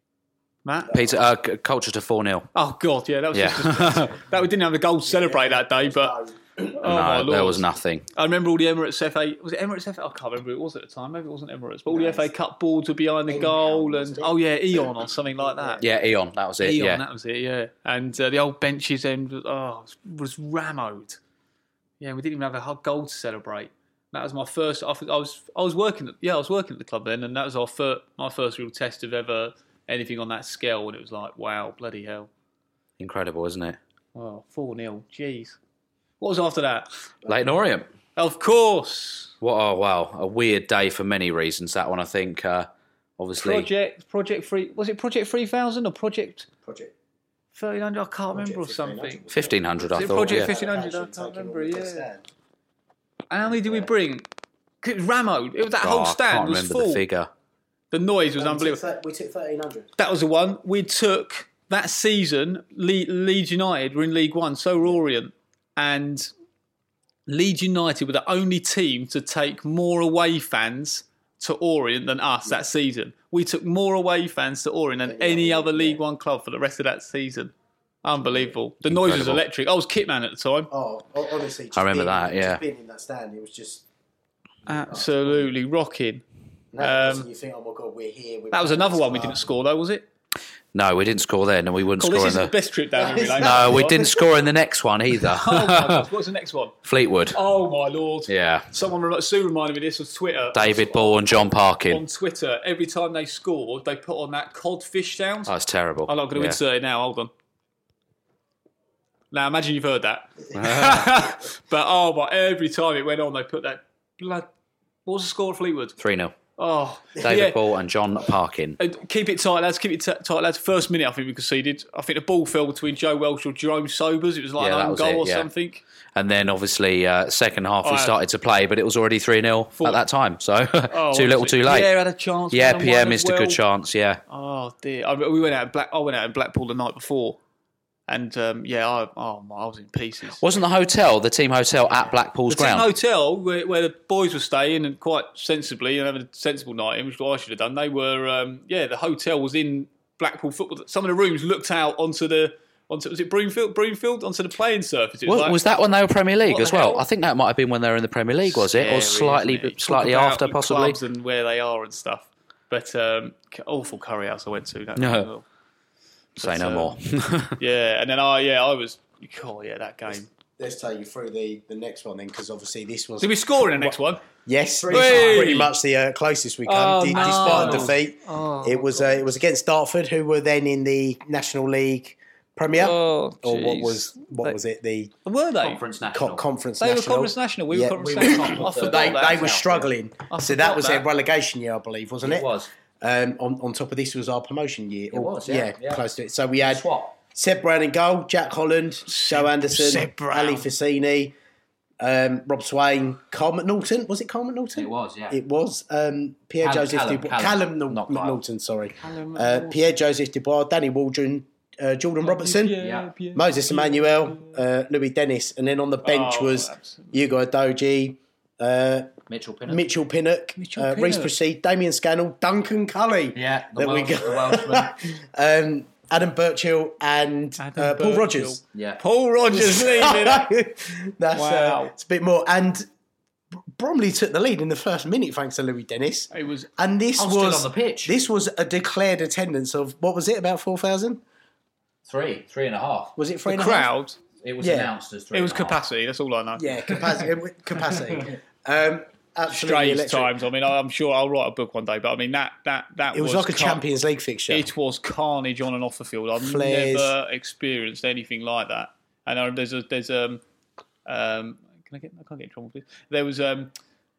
Matt? Peter, uh, C- Colchester four nil. Oh God, yeah, that was Yeah. just that we didn't have the goal to celebrate that day, but oh my No, Lord. there was nothing. I remember all the Emirates F A. Was it Emirates F A? I can't remember who it was at the time. Maybe it wasn't Emirates, but all the F A Cup boards were behind the Eon, goal, and wasn't it? oh yeah, Eon or something like that. Yeah, Eon. That was it. Eon, yeah. that was it. Yeah, and uh, the old benches end was, oh, was rammed. Yeah, we didn't even have a hot goal to celebrate. That was my first. I, think I was I was working. At, yeah, I was working at the club then, and that was our first, my first real test of ever anything on that scale. And it was like, wow, bloody hell. Incredible, isn't it? Oh, four nil. Jeez. What was after that? Leighton Orient. Of course. What? Oh, wow. A weird day for many reasons. That one, I think. Uh, obviously, Project Project Three was it Project Three Thousand or Project Project. Thirteen Hundred? I can't remember or Project something. fifteen hundred. I Is it thought. Project yeah. fifteen hundred? I Actually can't taking remember. all the Yeah. stand. And how many did we bring? 'Cause it was Ramo. It was that Oh, whole I stand can't was remember full. the figure. The noise was We took unbelievable. thir- We took thirteen hundred. That was the one. We took that season. Le- Leeds United were in League One, so were Orient, and Leeds United were the only team to take more away fans to Orient than us that season. We took more away fans to Orient than Any any other other league, League yeah. One club for the rest of that season. Unbelievable. The noise was Incredible. electric. I was kitman at the time. Oh, ho- honestly, just I remember being, that, yeah. just being in that stand, it was just. Absolutely rocking. Now Um, you think, oh my god, we're here. We're That was playing another this one we club. didn't score though, was it? No, we didn't score then, and we wouldn't Oh, score this in is the the. best trip down memory lane. No, we didn't score in the next one either. Oh my God, what's the next one? Fleetwood. Oh my Lord. Yeah. Someone, rem- Sue reminded me this was Twitter. David Ball and John On Parkin. Twitter, every time they scored, they put on that codfish sound. Oh, it's terrible. I'm not going to Yeah. insert it now. Hold on. Now imagine you've heard that. but oh, but every time it went on, they put that blood. What was the score at Fleetwood? three nil. Oh, David yeah. Ball and John Parkin. Uh, Keep it tight, lads. Keep it t- tight, lads. First minute, I think we conceded. I think the ball fell between Joe Welsh or Jerome Sobers. It was like Yeah, an that own was goal it, or yeah. something. And then obviously uh, second half we Oh, started to play, but it was already three nil at that time. So Oh, too little, was it? too late. Pierre had a chance. Yeah, one on Pierre one as missed a well. good chance. Yeah. Oh dear! I, we went out. In Black, I went out in Blackpool the night before, and um, yeah, I, oh, I was in pieces. Wasn't the hotel, the team hotel at Blackpool's The team ground? hotel where, where the boys were staying and quite sensibly and having a sensible night in, which is what I should have done. They were, um, yeah, the hotel was in Blackpool football. Some of the rooms looked out onto the, onto was it Broomfield, Broomfield, onto the playing surface. It was, Was, like, was that when they were Premier League What as the well? hell? I think that might have been when they were in the Premier League, was it? Or scary, slightly, isn't it? slightly Talk about after, the possibly. clubs and where they are and stuff. But um, awful curry house I went to. That No. was well. Say But, no um, more. Yeah, and then I, yeah, I was. Oh yeah, that game. Let's take you through the, the next one then, because obviously this was Did we score in the next one? yes, Hey! pretty much the uh, closest we come. Oh, D- no. Despite the defeat, Oh, it was uh, it was against Dartford, who were then in the National League Premier, Oh, or what jeez. was what They- was it? The Were they? Conference co- National. Conference They were National. Conference National. We Yeah, were Conference we were- National. I forgot They that. they were struggling, I so forgot that was their that. relegation year, I believe, wasn't it? It was. Um, on on top of this was our promotion year. It was, yeah, yeah. close to it. So we had Swap. Seb Brown in goal, Jack Holland, Joe Anderson, Seb Brown. Ali Fassini, um, Rob Swain, Carl McNaughton. Was it Carl McNaughton? It was, yeah. It was um, Pierre Callum- Joseph Callum- Dubois, Callum, Callum, Callum not McNaughton. Sorry, Callum uh, McNaughton. Pierre Joseph Dubois, Danny Waldron, uh, Jordan Robertson, Yeah, yeah. Moses Emmanuel, uh, Louis Dennis, and then on the bench Oh, was absolutely. Hugo Adoji, uh, Mitchell Pinnock. Mitchell Pinnock, Mitchell uh, Reece Pinnock. Proceed, Damien Scannell, Duncan Cully. Yeah, the There we Welsh, go. the Welshman. um, Adam Birchall and Adam uh, Paul Birchall. Rogers. Yeah. Paul Rogers leading. That's Wow. uh, it's a bit more. And Bromley took the lead in the first minute thanks to Louis Dennis. It was And this I'm still was on the pitch. This was a declared attendance of what was it? About four thousand? Three, three and a half. Was it three the and a half? crowd. It was Yeah. announced as three. It was and a half. capacity. That's all I know. Yeah, capacity. capacity. Um, absolutely Strange electric. times. I mean, I'm sure I'll write a book one day. But I mean, that that that It was, like a car- Champions League fixture. It was carnage on and off the field. I've Flares. never experienced anything like that. And uh, there's a there's um um can I get I can't get in trouble with this. There was um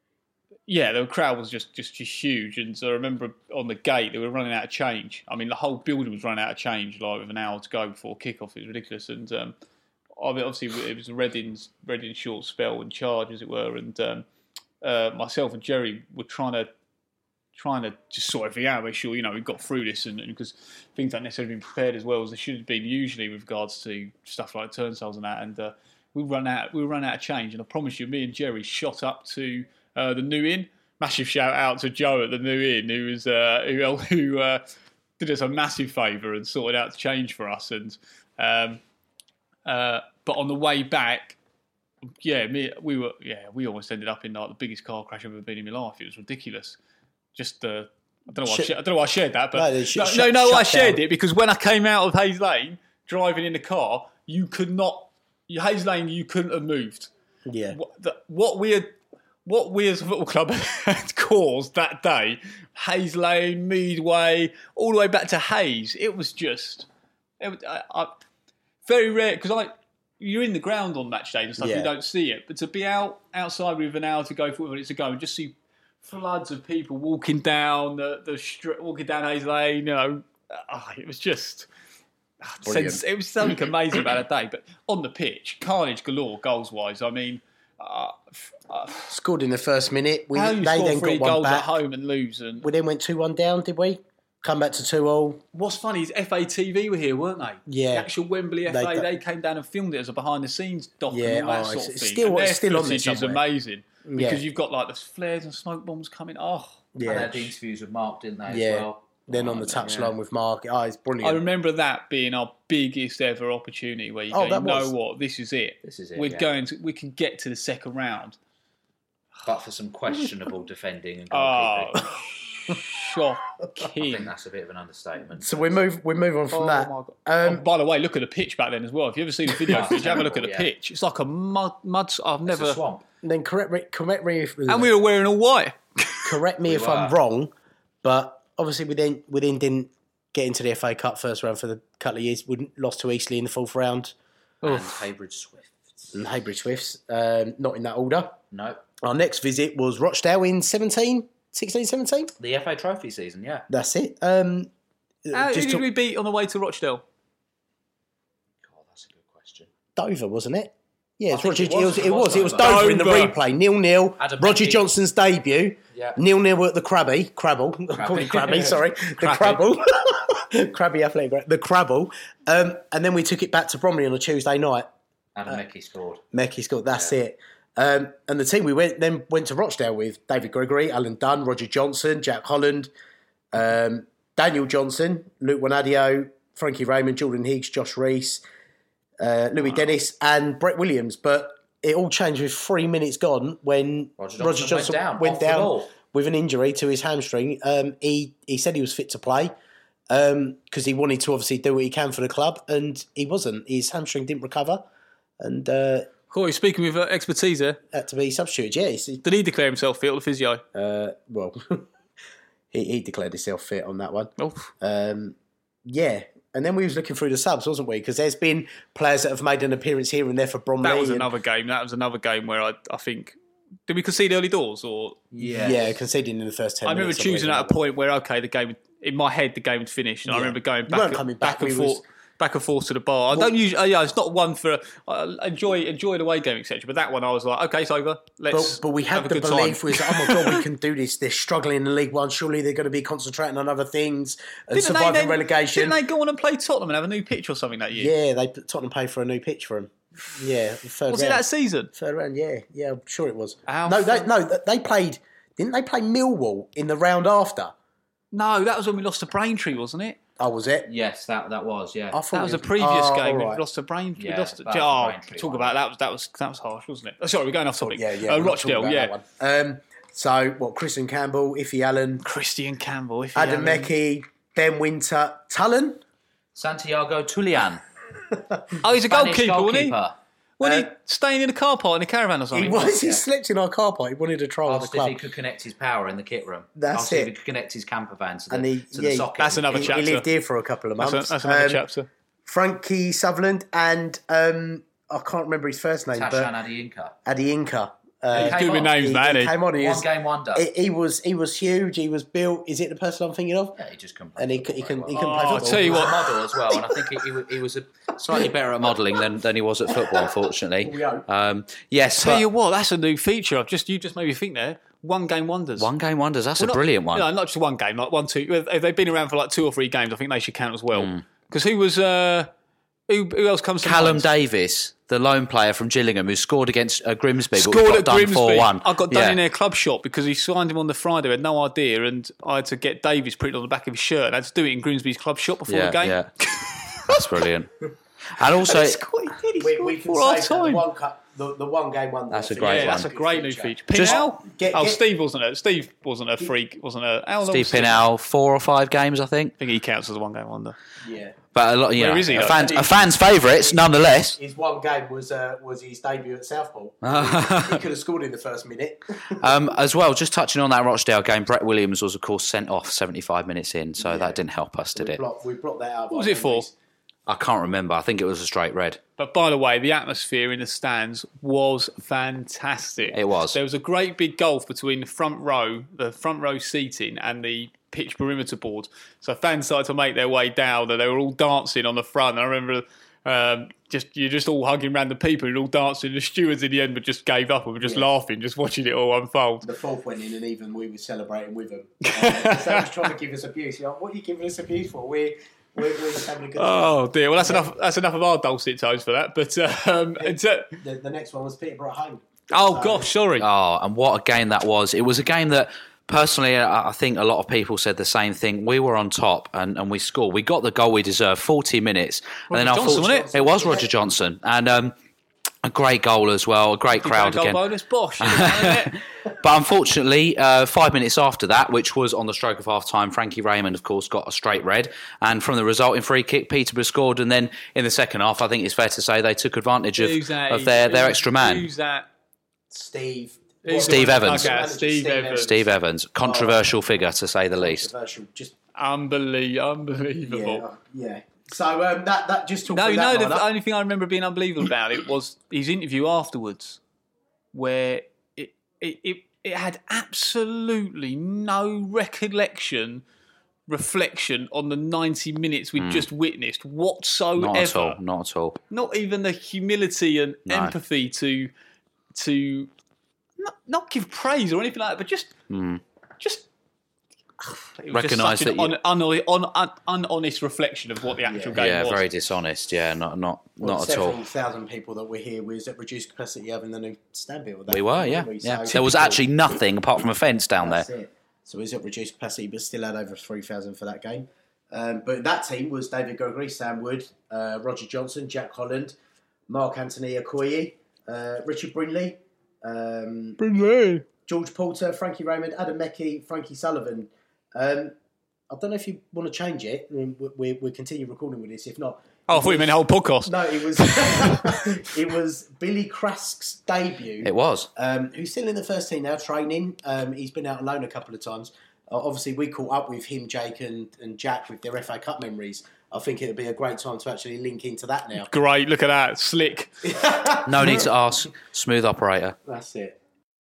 yeah the crowd was just just just huge. And so I remember on the gate they were running out of change. I mean the whole building was running out of change like with an hour to go before kickoff. It was ridiculous. And um, I mean, obviously it was Reading's Reading's short spell and charge as it were. And um, uh, myself and Jerry were trying to. Trying to just sort everything out, make sure you know we got through this, and because things don't necessarily been prepared as well as they should have been usually with regards to stuff like turnstiles and that. And uh, we run out, we run out of change, and I promise you, me and Jerry shot up to uh, the New Inn. Massive shout out to Joe at the New Inn, who was uh, who who uh, did us a massive favour and sorted out the change for us. And um, uh, but on the way back. Yeah, me, we were. Yeah, we almost ended up in like the biggest car crash I've ever been in my life. It was ridiculous. Just, uh, I don't know. Why I, Shit. sh- I don't know why I shared that, No, but they no, sh- no, shut- no, I shut shared down. it because when I came out of Hayes Lane driving in the car, you could not. You Hayes Lane, you couldn't have moved. yeah. What, the, what we had, what we as a football club had caused that day, Hayes Lane, Meadway, all the way back to Hayes. It was just, it was, I, I, very rare because I. You're in the ground on match days and stuff, Yeah. you don't see it. But to be out outside with an hour to go, forty minutes to go, and just see floods of people walking down the, the stri- walking down Hayes Lane, you know, oh, it was just ah, Brilliant. sense, it was something amazing about that day. But on the pitch, carnage galore, goals wise. I mean, uh, uh, Scored in the first minute. We, how you they score then three got one goals back. at home and lose? And We then went two one down, did we? Come back to two all. what's funny is F A T V were here, weren't they? Yeah. The actual Wembley F A, They- they, came down and filmed it as a behind the scenes doc Yeah, and all that oh, sort it's- of it's thing. still- and their it's still on there footage is somewhere. amazing because Yeah. you've got like the flares and smoke bombs coming. Oh, And they Yeah. had the interviews with Mark, didn't they, as Yeah. well? Then on the touchline with Mark. Oh, it's brilliant. I remember that being our biggest ever opportunity where you Oh, go, you that know was. what, this is it. This is it, We're yeah. going to, we can get to the second round. But for some questionable defending and Oh, goalkeeping. I shocking. think that's a bit of an understatement. So we move we move on from Oh, that. my God. Um, Oh, by the way, look at the pitch back then as well. If you ever seen the video Oh, footage, have a look at the terrible, yeah. pitch. It's like a mud, mud. I've It's never. a swamp. Then correct me, correct me if And we were wearing all white. correct me if were. I'm wrong, but obviously we then we then didn't get into the F A Cup first round for the couple of years. We lost to Eastleigh in the fourth round And Haybridge Swifts. and Haybridge Swifts, um, not in that order. No. Our next visit was Rochdale in seventeen. sixteen seventeen? The F A Trophy season, yeah. That's it. Um, How who just did to- we beat on the way to Rochdale? God, that's a good question. Dover, wasn't it? Yeah, it's think Roger, it it was. was. It It was. was It was Dover. Dover in the Dover. replay. Nil nil. Adam Roger Becky. Johnson's debut. Yeah. Nil nil at the Crabby. Crabble. I call it Crabby. Sorry, the Crabble. Crabby Athletic. Ground. The Crabble. Um, and then we took it back to Bromley on a Tuesday night. Adam Mecky scored. Mecky scored. That's it. Um, and the team we went then went to Rochdale with David Gregory, Alan Dunn, Roger Johnson, Jack Holland, um, Daniel Johnson, Luke Wanadio, Frankie Raymond, Jordan Higgs, Josh Reese, uh, Louis Dennis, and Brett Williams. But it all changed with three minutes gone when Roger Roger Johnson Johnson, went down, went off the down ball. with an injury to his hamstring. Um, he he said he was fit to play because he wanted to obviously do what he can for the club, and he wasn't. His hamstring didn't recover, and uh, Cool, you're speaking with uh, expertise there. had to be substituted. Yeah, he's- Did he declare himself fit or the physio? Uh, well, he, he declared himself fit on that one. Oh, Um, yeah, and then we was looking through the subs, wasn't we? Because there's been players that have made an appearance here and there for Bromley. that was and- another game. That was another game where I, I think... Did we concede early doors? Or Yeah. Yeah, conceding in the first ten I remember minutes. choosing believe. at a point where, okay, the game... In my head, the game had finished. And I Yeah. remember going You back, weren't and, coming back, back, and we was- forth... Back and forth to the bar. I don't usually. Uh, yeah, it's not one for uh, enjoy enjoy the away game, et cetera. But that one, I was like, okay, it's over. Let's. But, but we have had a the good belief time. was, oh my God, we can do this. They're struggling in League One. Surely they're going to be concentrating on other things and Didn't they surviving then- relegation. Didn't they go on and play Tottenham and have a new pitch or something that year? Yeah, they Tottenham paid for a new pitch for him. Yeah, the third Was round. it that season? Third round, yeah, yeah, I'm sure it was. How no, they, fun- no, they played. Didn't they play Millwall in the round after? No, that was when we lost to Braintree, wasn't it? Oh, was it? Yes, that that was, yeah. I thought That was it a previous oh, game. all We right. lost to Braintree. Yeah, we lost to, that was oh, the Braintree talk one. about that was that was that was harsh, wasn't it? Oh, sorry, we're going off topic. Yeah, yeah. Uh, we're not talking Rochdale, about yeah. that one. Um, so, what? Christian Campbell, Iffy Allen, Christian Campbell, if Adam Mecky, Ben Winter, Tullen. Santiago Tullian. Oh, he's a Spanish goalkeeper, wasn't he? goalkeeper. Wasn't Uh, he staying in a car park in a caravan or He something? was. He yeah. slept in our car park. He wanted to try on the Asked if he club. could connect his power in the kit room. That's Asked if it. he could connect his camper van to the, And he- to yeah, the socket. That's another He, chapter. he lived here for a couple of That's, months. a, that's another Um, chapter. Frankie Sutherland and um, I can't remember his first name, Tashan but Adiyinka. Adi Inca. Uh, He's came good with on. names, he, man. he He came on. He One was, game wonder. he, he was he was huge. He was built. Is it the person I'm thinking of? Yeah, he just couldn't play And he, football he very can well. he can Oh, play I'll football. tell you He was what. a model as well, and I think he, he, was- he was a slightly better at modelling than, than he was at football, unfortunately. We hope. Um, yes, Tell but you what, that's a new feature. I've just you just made me think there. One game wonders. one game wonders. That's Well, a not- brilliant one. No, not just one game, like one, two. If they've been around for like two or three games, I think they should count as well. Hmm. Because who was uh, who, who else comes to Callum mind? Davis, the lone player from Gillingham, who scored against uh, Grimsby, but Scored got at done Grimsby. four one. I got done Yeah. in their club shop because he signed him on the Friday. I had no idea, and I had to get Davis printed on the back of his shirt. And I had to do it in Grimsby's club shop before Yeah, the game. yeah. That's brilliant. And also, He scored, he did, he We, scored we can before half say that the time. one, cup, the, the one game wonder. That's a I think great Yeah, one. that's a great new feature. Just- Pinal? Get- oh, get- Steve wasn't a Steve wasn't a freak, wasn't a. How long Steve was Steve? Pinal, four or five games, I think. I think he counts as a one game wonder. Yeah. But a lot, you Where know, is he, a, though? fan's, a fan's favourites, nonetheless. His one game was uh, was his debut at Southport. He could have scored in the first minute. Um, as well, just touching on that Rochdale game, Brett Williams was, of course, sent off seventy-five minutes in, so that didn't help us, did we, it? blocked, we blocked that out. What was it for? I can't remember. I think it was a straight red. But by the way, the atmosphere in the stands was fantastic. It was. There was a great big gulf between the front row, the front row seating, and the pitch perimeter board. So fans started to make their way down, and they were all dancing on the front. I remember um, just you're just all hugging around the people and all dancing. The stewards in the end, but just gave up and were just Yeah. laughing, just watching it all unfold. The fourth went in, and even we were celebrating with them. Uh, so he was trying to give us abuse. You're like, what are you giving us abuse for? We're we're, we're just having a good time. Oh dear! Well, that's enough. That's enough of our dulcet tones for that. But um, it's, uh, The, the next one was Peterborough at home. oh So- gosh, sorry. Oh, and what a game that was. It was a game that, personally, I I think a lot of people said the same thing. We were on top and, and we scored. We got the goal we deserved, forty minutes. And Roger then Johnson, unfortunately- wasn't it? It was Roger Johnson. And um, a great goal as well, a great crowd Goal again. bonus, bosh. isn't it? But unfortunately, uh, five minutes after that, which was on the stroke of half time, Frankie Raymond, of course, got a straight red. And from the resulting free kick, Peterborough scored. And then in the second half, I think it's fair to say they took advantage of, Who's that? of their, their Who's- extra man. Who's that? Steve. Who's Steve the- Evans. Okay, Steve Evans. Steve Evans, controversial figure to say the least. Controversial. Just Unbelievable. Unbelievable. yeah, yeah. So um, that that just took. No, you know, the only thing I remember being unbelievable about it was his interview afterwards, where it, it, it it had absolutely no recollection, reflection on the ninety minutes we'd mm. just witnessed whatsoever. Not at all. Not at all. Not even the humility and no. empathy to to not, not give praise or anything like that, but just mm. just recognise that an un, un, un, un, unhonest reflection of what the actual yeah. game yeah, was. Yeah, very dishonest. Yeah, not not well, not at all. Several thousand people that were here was at reduced capacity having the new stand built. We were, yeah, we? yeah. So there was actually nothing apart from a fence down That's there. It. So it was at reduced capacity, but still had over three thousand for that game. Um, but that team was David Gregory, Sam Wood, uh, Roger Johnson, Jack Holland, Mark Anthony Okoye, uh, Richard Brindley, um, Brindley, George Porter, Frankie Raymond, Adam Meckie, Frankie Sullivan. Um, I don't know if you want to change it. I mean, we we continue recording with this. If not, oh, I thought you meant a whole podcast. No, it was it was Billy Krask's debut. It was. Um, who's still in the first team now, training. Um, he's been out on loan a couple of times. Uh, obviously, we caught up with him, Jake, and, and Jack with their F A Cup memories. I think it would be a great time to actually link into that now. Great, look at that, slick. No need to ask. Smooth operator. That's it.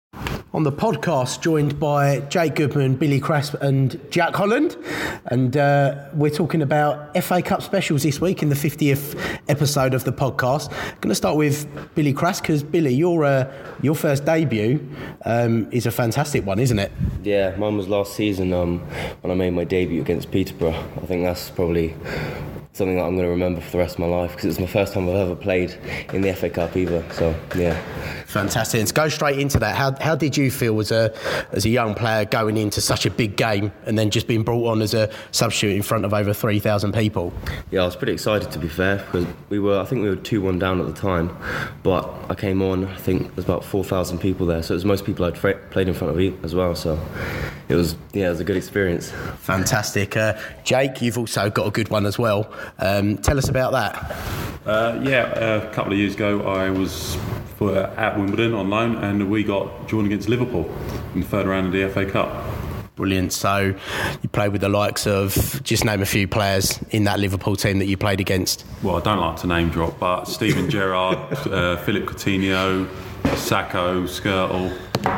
On the podcast, joined by Jake Goodman, Billy Krask and Jack Holland. And uh, we're talking about F A Cup specials this week in the fiftieth episode of the podcast. Going to start with Billy Krask, because Billy, your, uh, your first debut um, is a fantastic one, isn't it? Yeah, mine was last season um, when I made my debut against Peterborough. I think that's probably something that I'm going to remember for the rest of my life, because it's my first time I've ever played in the F A Cup either. So, yeah. Fantastic. And to go straight into that, how how did you feel as a as a young player going into such a big game and then just being brought on as a substitute in front of over three thousand people? Yeah, I was pretty excited, to be fair, because we were, I think we were two one down at the time, but I came on, I think there's about four thousand people there, so it was most people I'd fra- played in front of as well, so it was, yeah, it was a good experience. Fantastic. Uh, Jake, you've also got a good one as well. Um, tell us about that. Uh, yeah, a couple of years ago I was for, uh, at Wimbledon on loan, and we got drawn against Liverpool in the third round of the F A Cup. Brilliant. So you played with the likes of, just name a few players in that Liverpool team that you played against. Well, I don't like to name drop, but Steven Gerrard, uh, Philip Coutinho, Sacco, Skirtle.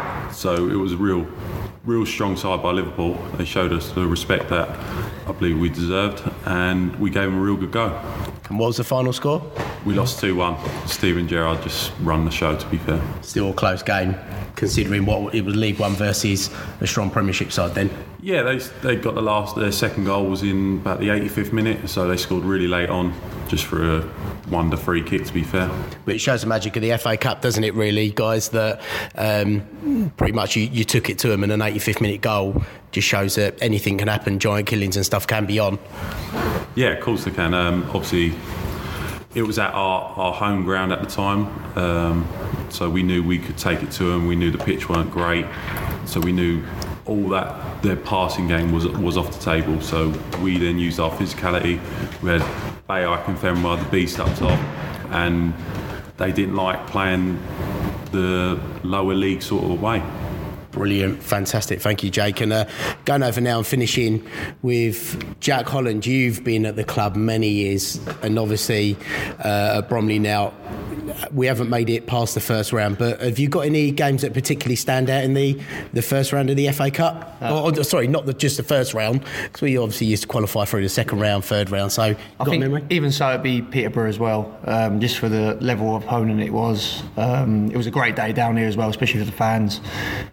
So it was a real, real strong side by Liverpool. They showed us the respect that I believe we deserved, and we gave them a real good go. And what was the final score? We lost two one. Steven Gerrard just run the show, to be fair. Still a close game, considering what it was League One versus a strong Premiership side then. Yeah, they they got the last, their second goal was in about the eighty-fifth minute, so they scored really late on, just for a wonder free kick, to be fair. But it shows the magic of the F A Cup, doesn't it, really, guys, that um, pretty much you, you took it to them, and an eighty-fifth minute goal just shows that anything can happen, giant killings and stuff can be on. Yeah, of course they can. Um, obviously, it was at our, our home ground at the time, um, so we knew we could take it to them. We knew the pitch weren't great, so we knew all that their passing game was was off the table. So we then used our physicality. We had Bayo Akinfenwa, the beast up top, and they didn't like playing the lower league sort of way. Brilliant, fantastic. Thank you, Jake. And uh, going over now and finishing with Jack Holland. You've been at the club many years, and obviously uh, at Bromley now. We haven't made it past the first round, but have you got any games that particularly stand out in the, the first round of the F A Cup? Uh, or, or, sorry, not the, just the first round, because we obviously used to qualify through the second round, third round. So, I think memory? Even so, it'd be Peterborough as well, um, just for the level of opponent it was. Um, it was a great day down here as well, especially for the fans,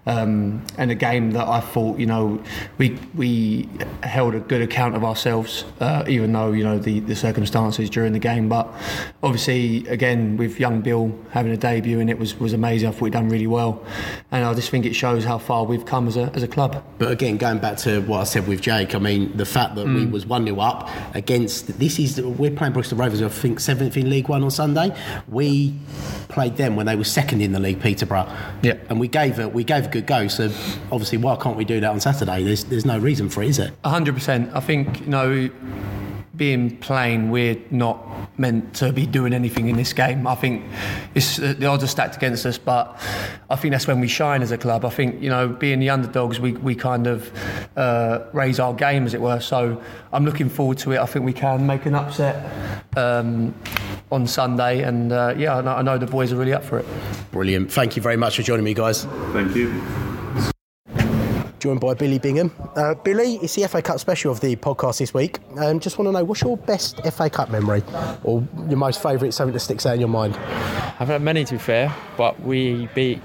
um, and a game that I thought, you know, we we held a good account of ourselves, uh, even though, you know, the, the circumstances during the game. But obviously, again, with young Bill having a debut, and it was, was amazing. I thought he'd done really well, and I just think it shows how far we've come as a as a club. But again, going back to what I said with Jake, I mean, the fact that mm. we was one nil up against, this is, we're playing Bristol Rovers, I think seventh in League One on Sunday. We played them when they were second in the league, Peterborough. Yeah. And we gave a we gave a good go. So obviously, why can't we do that on Saturday? There's there's no reason for it, is it? A hundred percent. I think, you know, being plain, we're not meant to be doing anything in this game. I think it's, uh, the odds are stacked against us, but I think that's when we shine as a club. I think, you know, being the underdogs, we, we kind of uh, raise our game, as it were. So I'm looking forward to it. I think we can make an upset um, on Sunday, and uh, yeah, I know, I know the boys are really up for it. Brilliant. Thank you very much for joining me, guys. Thank you. joined by Billy Bingham. Uh, Billy, it's the F A Cup special of the podcast this week. Um, just want to know, what's your best F A Cup memory, or your most favourite, something that sticks out in your mind? I've had many, to be fair, but we beat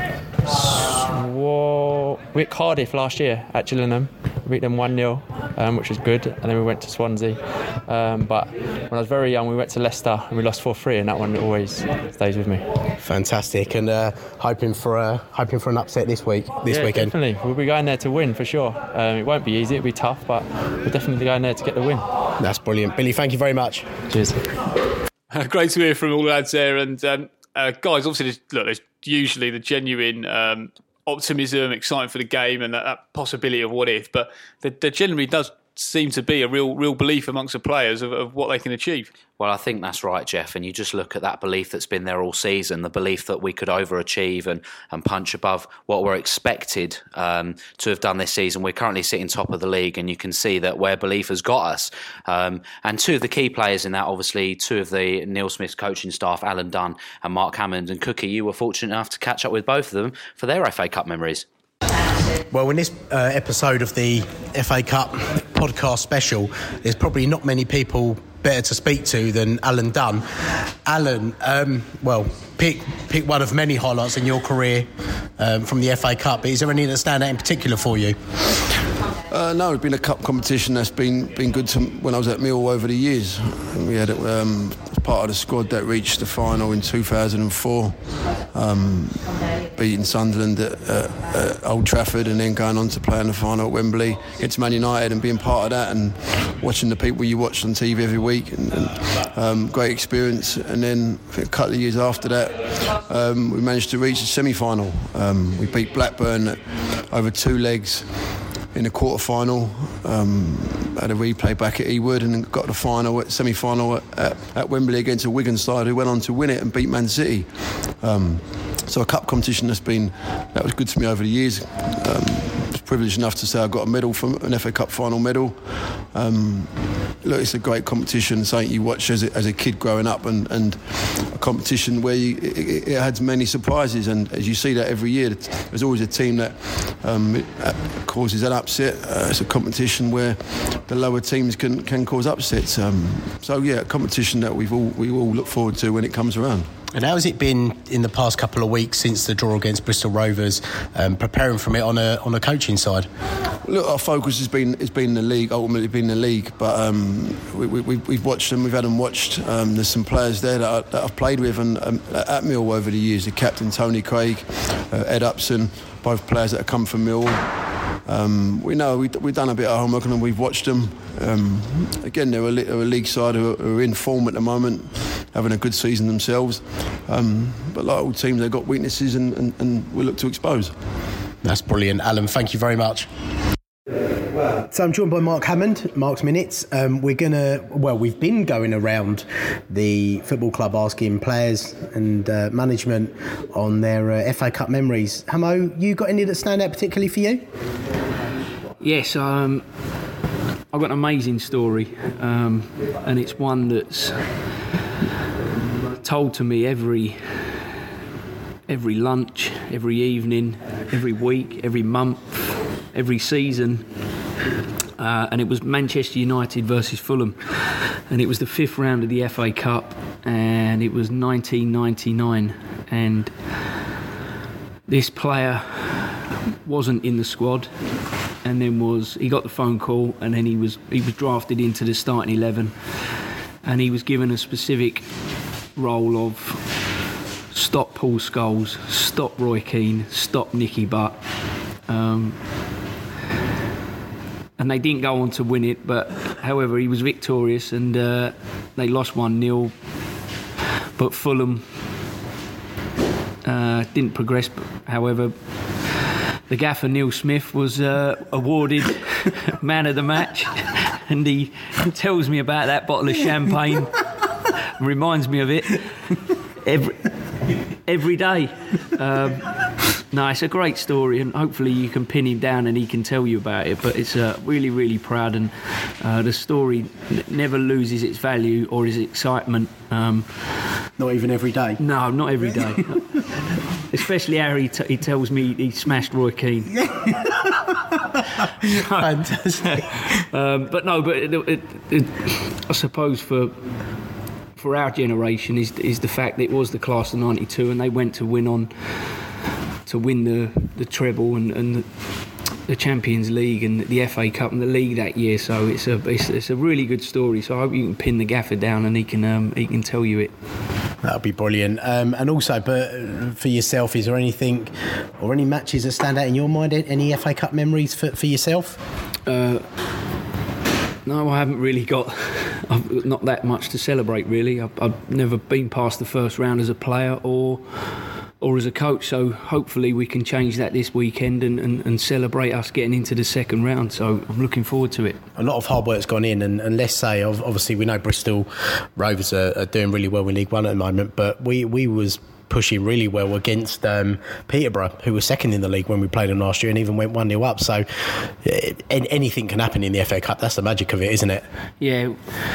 Swar- we beat Cardiff last year at Gillingham. We beat them one nil, um, which was good, and then we went to Swansea. Um, but when I was very young, we went to Leicester and we lost four three, and that one always stays with me. Fantastic, and uh, hoping for uh, hoping for an upset this week, this yeah, weekend. Definitely, we'll be going there to win for sure. Um, it won't be easy; it'll be tough, but we're definitely going there to get the win. That's brilliant, Billy. Thank you very much. Cheers. Great to hear from all the lads there, and um, uh, guys. Obviously, there's, look, there's usually the genuine um, optimism, excitement for the game, and that, that possibility of what if. But there, there generally does seem to be a real, real belief amongst the players of, of what they can achieve. Well, I think that's right, Jeff. And you just look at that belief that's been there all season, the belief that we could overachieve and, and punch above what we're expected um, to have done this season. We're currently sitting top of the league, and you can see that where belief has got us. Um, and two of the key players in that, obviously, two of the Neil Smith's coaching staff, Alan Dunn and Mark Hammond. And Cookie, you were fortunate enough to catch up with both of them for their F A Cup memories. Well, in this uh, episode of the F A Cup podcast special, there's probably not many people better to speak to than Alan Dunn. Alan, um, well, pick pick one of many highlights in your career um, from the F A Cup, but is there any that stand out in particular for you? Uh, no, it's been a cup competition that's been been good to, when I was at Mill over the years. We had it um, as part of the squad that reached the final in two thousand four, um, beating Sunderland at, uh, at Old Trafford, and then going on to play in the final at Wembley against Man United, and being part of that and watching the people you watch on T V every week, and, and um, great experience. And then I think a couple of years after that, um, we managed to reach the semi-final. Um, we beat Blackburn over two legs in the quarter-final, um, had a replay back at Ewood, and then got the final, semi-final at, at, at Wembley against a Wigan side who went on to win it and beat Man City. Um, so a cup competition that's been, that was good to me over the years. Um, I was privileged enough to say I got a medal from an F A Cup final medal. Um, look, it's a great competition, something you watch as a, as a kid growing up, and, and a competition where you, it, it had many surprises, and as you see that every year, there's always a team that um, causes an upset. Uh, it's a competition where the lower teams can, can cause upsets. Um, so yeah, a competition that we've all we all look forward to when it comes around. And how has it been in the past couple of weeks since the draw against Bristol Rovers, um, preparing from it on a on a coaching side? Look, our focus has been has been the league, ultimately been the league. But um, we, we, we've watched them, we've had them watched. Um, there's some players there that, I, that I've played with and um, at Mill over the years. The captain Tony Craig, uh, Ed Upson, both players that have come from Mill. Um, we know we, we've done a bit of homework and we've watched them. Um, again, they're a, they're a league side who are, who are in form at the moment, having a good season themselves. Um, but like all teams, they've got weaknesses, and, and, and we look to expose. That's brilliant, Alan. Thank you very much. So I'm joined by Mark Hammond, Mark's Minutes. Um, we're going to, well, we've been going around the football club asking players and uh, management on their uh, F A Cup memories. Hamo, you got any that stand out particularly for you? Yes, um, I've got an amazing story, um, and it's one that's told to me every every lunch, every evening, every week, every month, every season. Uh, and it was Manchester United versus Fulham, and it was the fifth round of the F A Cup, and it was nineteen ninety-nine, and this player wasn't in the squad, and then was he got the phone call, and then he was he was drafted into the starting eleven, and he was given a specific role of stop Paul Scholes, stop Roy Keane, stop Nicky Butt. Um, And they didn't go on to win it, but however, he was victorious, and uh, they lost one nil. But Fulham uh, didn't progress. However, the gaffer, Neil Smith, was uh, awarded man of the match, and he tells me about that bottle of champagne, reminds me of it every, every day. Um, No, it's a great story, and hopefully you can pin him down and he can tell you about it. But it's uh, really, really proud, and uh, the story n- never loses its value or its excitement. Um, not even every day? No, not every day. Especially how he, t- he tells me he smashed Roy Keane. Fantastic. um, but no, but it, it, it, I suppose for for our generation is is the fact that it was the class of ninety-two, and they went to win on to win the the treble and and. The, the Champions League and the F A Cup and the league that year, so it's a it's, it's a really good story. So I hope you can pin the gaffer down and he can um, he can tell you it. That'll be brilliant. Um, and also, but for yourself, is there anything or any matches that stand out in your mind? Any F A Cup memories for, for yourself? Uh, no, I haven't really got I've not that much to celebrate. Really, I've, I've never been past the first round as a player or. or as a coach, so hopefully we can change that this weekend and, and, and celebrate us getting into the second round, so I'm looking forward to it. A lot of hard work's gone in, and, and let's say obviously we know Bristol Rovers are, are doing really well in League One at the moment, but we, we was pushing really well against um, Peterborough, who was second in the league when we played them last year and even went one nil up, so uh, anything can happen in the F A Cup. That's the magic of it, isn't it? Yeah,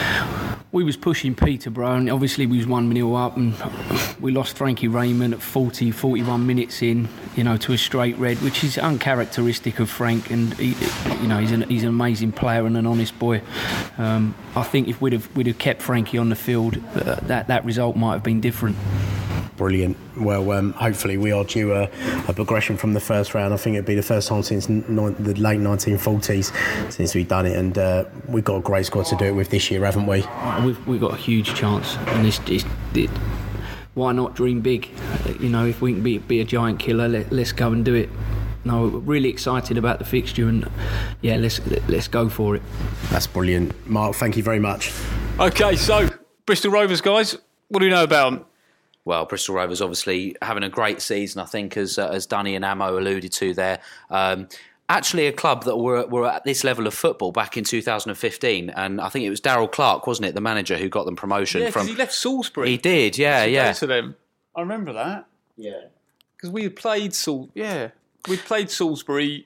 we was pushing Peterborough and obviously we was one nil up and we lost Frankie Raymond at forty, forty-one minutes in, you know, to a straight red, which is uncharacteristic of Frank, and he, you know, he's an, he's an amazing player and an honest boy. Um, I think if we'd have we'd have kept Frankie on the field, uh, that that result might have been different. Brilliant. Well, um, hopefully we are due a, a progression from the first round. I think it'd be the first time since ni- the late nineteen forties since we've done it, and uh, we've got a great squad to do it with this year, haven't we? We've, we've got a huge chance, and it's, it's, it, why not dream big? You know, if we can be, be a giant killer, let, let's go and do it. No, we're really excited about the fixture, and yeah, let's let's go for it. That's brilliant, Mark. Thank you very much. Okay, so Bristol Rovers, guys, what do you know about them? Well, Bristol Rovers obviously having a great season, I think, as uh, as Dunny and Amo alluded to there. Um, actually, a club that were were at this level of football back in two thousand fifteen, and I think it was Darryl Clark, wasn't it, the manager who got them promotion? Yeah, because from he left Salisbury. He did, yeah, to yeah. Go to them. I remember that. Yeah, because we had played Sal. Yeah, we played Salisbury.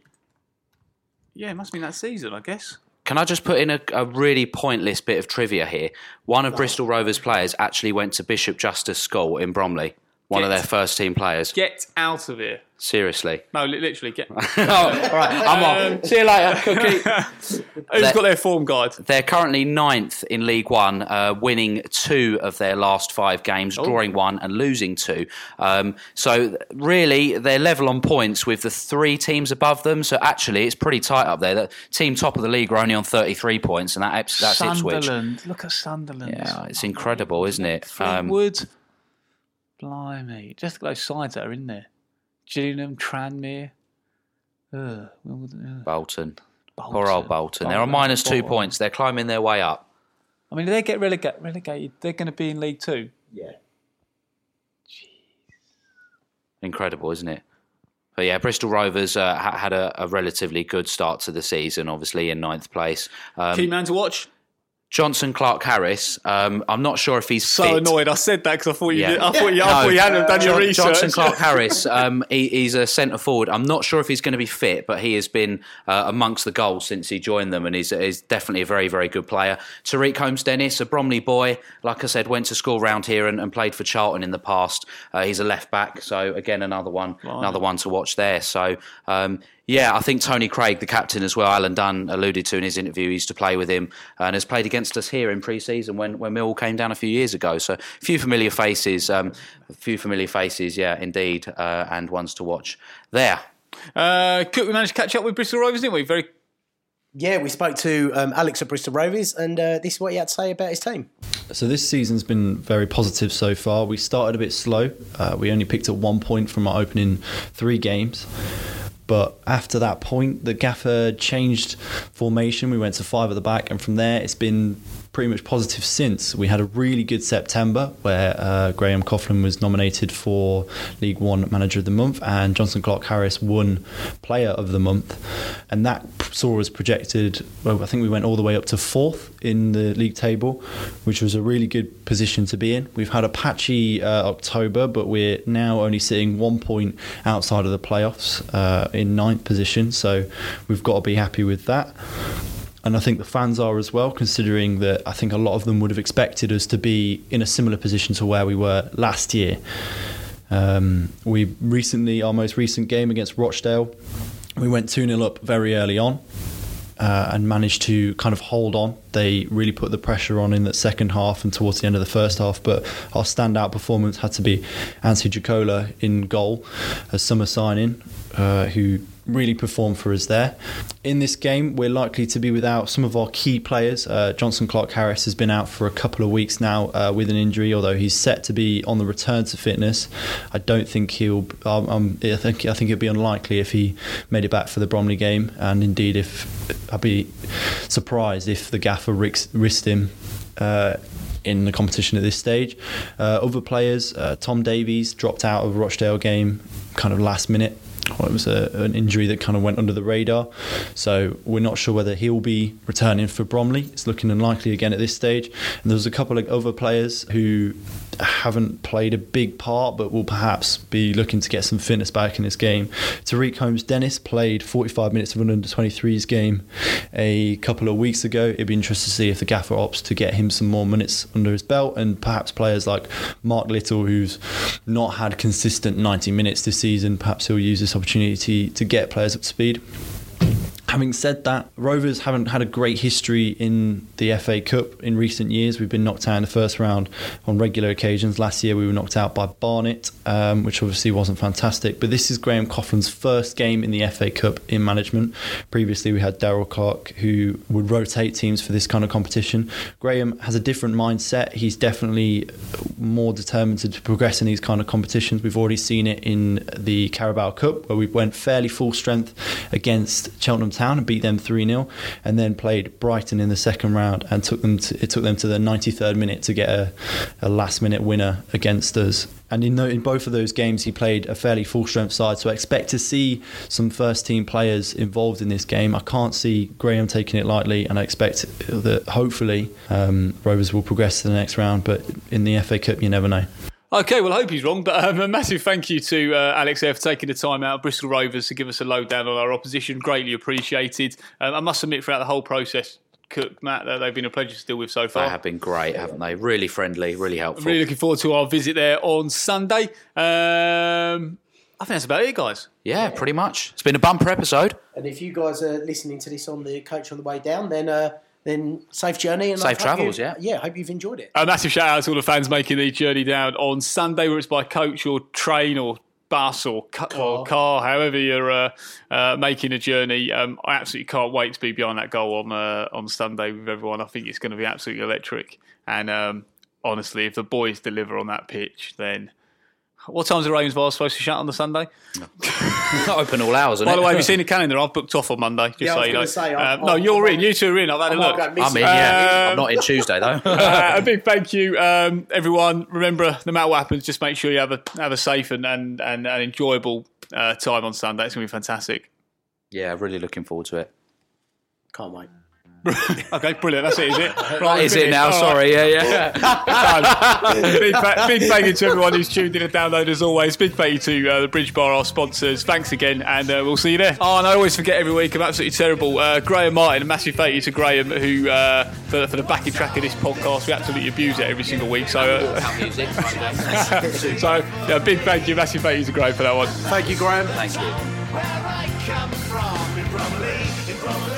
Yeah, it must have been that season, I guess. Can I just put in a, a really pointless bit of trivia here? One of Bristol Rovers' players actually went to Bishop Justice School in Bromley. One Get, of their first team players. Get out of here. Seriously. No, li- literally, get... oh, all right, I'm um, on. See you later, Cookie. Who's They're- got their form guide? They're currently ninth in League One, uh, winning two of their last five games, Oh. drawing one and losing two. Um, so really, they're level on points with the three teams above them. So actually, it's pretty tight up there. The team top of the league are only on thirty-three points, and that, that's Ipswich. Sunderland. Look at Sunderland. Yeah, it's incredible, isn't it? Um, Fleetwood. Blimey. Just those sides that are in there. Gillingham, Tranmere. Ugh. Bolton. Bolton. Poor old Bolton. They're on Bolton minus at the two bottom. points. They're climbing their way up. I mean, if they get relega- relegated, they're going to be in League Two. Yeah. Incredible, isn't it? But yeah, Bristol Rovers uh, ha- had a, a relatively good start to the season, obviously in ninth place. Um, Key man to watch. Johnson Clark Harris. Um, I'm not sure if he's So fit. annoyed. I said that because I thought you. Yeah. Did, I thought you. I No, thought you hadn't done your John- research. Johnson Clark Harris. Um, he, he's a centre forward. I'm not sure if he's going to be fit, but he has been uh, amongst the goals since he joined them, and he's, he's definitely a very, very good player. Tariq Holmes Dennis, a Bromley boy, like I said, went to school round here and, and played for Charlton in the past. Uh, he's a left back, so again another one, Right. another one to watch there. So. Um, Yeah, I think Tony Craig, the captain as well, Alan Dunn alluded to in his interview, he used to play with him and has played against us here in pre-season when, when Millwall came down a few years ago. So a few familiar faces, um, a few familiar faces, yeah, indeed, uh, and ones to watch there. Uh, Cook, we managed to catch up with Bristol Rovers, didn't we? Very. Yeah, we spoke to um, Alex at Bristol Rovers, and uh, this is what he had to say about his team. So this season's been very positive so far. We started a bit slow. Uh, we only picked up one point from our opening three games. But after that point, the gaffer changed formation. We went to five at the back, and from there, it's been pretty much positive since. We had a really good September where uh, Graham Coughlin was nominated for League One Manager of the Month, and Johnson Clark Harris won Player of the Month. And that saw us projected, well, I think we went all the way up to fourth in the league table, which was a really good position to be in. We've had a patchy uh, October, but we're now only sitting one point outside of the playoffs uh, in ninth position, so we've got to be happy with that. And I think the fans are as well, considering that I think a lot of them would have expected us to be in a similar position to where we were last year. Um, we recently, our most recent game against Rochdale, we went two nil up very early on. Uh, and managed to kind of hold on. They really put the pressure on in the second half and towards the end of the first half, but our standout performance had to be Ansi Jacola in goal, a summer signing, uh, who really performed for us there. In this game, we're likely to be without some of our key players. Uh, Johnson Clark-Harris has been out for a couple of weeks now uh, with an injury, although he's set to be on the return to fitness. I don't think he'll. Um, um, I think I think it'd be unlikely if he made it back for the Bromley game, and indeed, if I'd be surprised if the gaffer risked him. Uh, in the competition at this stage. Uh, other players, uh, Tom Davies dropped out of Rochdale game kind of last minute. Well, it was a, an injury that kind of went under the radar, so we're not sure whether he'll be returning for Bromley. It's looking unlikely again at this stage. And there's a couple of other players who haven't played a big part but will perhaps be looking to get some fitness back in this game. Tariq Holmes-Dennis played forty-five minutes of an under twenty-threes game a couple of weeks ago. It'd be interesting to see if the gaffer opts to get him some more minutes under his belt, and perhaps players like Mark Little, who's not had consistent ninety minutes this season, perhaps he'll use this opportunity to get players up to speed. Having said that, Rovers haven't had a great history in the F A Cup in recent years. We've been knocked out in the first round on regular occasions. Last year we were knocked out by Barnet, um, which obviously wasn't fantastic. But this is Graham Coughlin's first game in the F A Cup in management. Previously we had Daryl Clark, who would rotate teams for this kind of competition. Graham has a different mindset. He's definitely more determined to progress in these kind of competitions. We've already seen it in the Carabao Cup, where we went fairly full strength against Cheltenham Town and beat them three nil, and then played Brighton in the second round and took them to, it took them to the ninety-third minute to get a, a last minute winner against us. And in, the, in both of those games he played a fairly full strength side, so I expect to see some first team players involved in this game. I can't see Graham taking it lightly, and I expect that hopefully um, Rovers will progress to the next round, but in the F A Cup you never know. Okay, well, I hope he's wrong, but um, a massive thank you to uh, Alex there for taking the time out of Bristol Rovers to give us a lowdown on our opposition. Greatly appreciated. Um, I must admit, throughout the whole process, Cook, Matt, that they've been a pleasure to deal with so far. They have been great, haven't they? Really friendly, really helpful. Really looking forward to our visit there on Sunday. Um, I think that's about it, guys. Yeah, pretty much. It's been a bumper episode. And if you guys are listening to this on the coach on the way down, then... Uh, Then safe journey and safe travels. You, yeah, yeah. Hope you've enjoyed it. A massive shout out to all the fans making the journey down on Sunday, whether it's by coach or train or bus or car, or car however you're uh, uh, making a journey. Um, I absolutely can't wait to be behind that goal on uh, on Sunday with everyone. I think it's going to be absolutely electric. And um, honestly, if the boys deliver on that pitch, then. What time's the Ravens Bar supposed to shut on the Sunday? No. Not open all hours, isn't By it? the way, have you seen the calendar? I've booked off on Monday. Just yeah, so I was you know. Say, um, I'm, no, I'm, you're I'm, in. You two are in. I've had I'm a look. I'm in, yeah. Um, I'm not in Tuesday, though. uh, a big thank you, um, everyone. Remember, no matter what happens, just make sure you have a have a safe and and, and, and enjoyable uh, time on Sunday. It's going to be fantastic. Yeah, really looking forward to it. Can't wait. Okay, brilliant. That's it, is it? Right, is it now? All Sorry, right. yeah, yeah. big, fa- big thank you to everyone who's tuned in and downloaded as always. Big thank you to uh, the Bridge Bar, our sponsors. Thanks again, and uh, we'll see you there. Oh, and I always forget every week. I'm absolutely terrible. Uh, Graham Martin, a massive thank you to Graham, who uh, for, for the backing track of this podcast. We absolutely abuse it every single week. So, uh, so yeah, big thank you, massive thank you to Graham for that one. Thank you, Graham. Thank you. Where I come from in Bromley, in Bromley.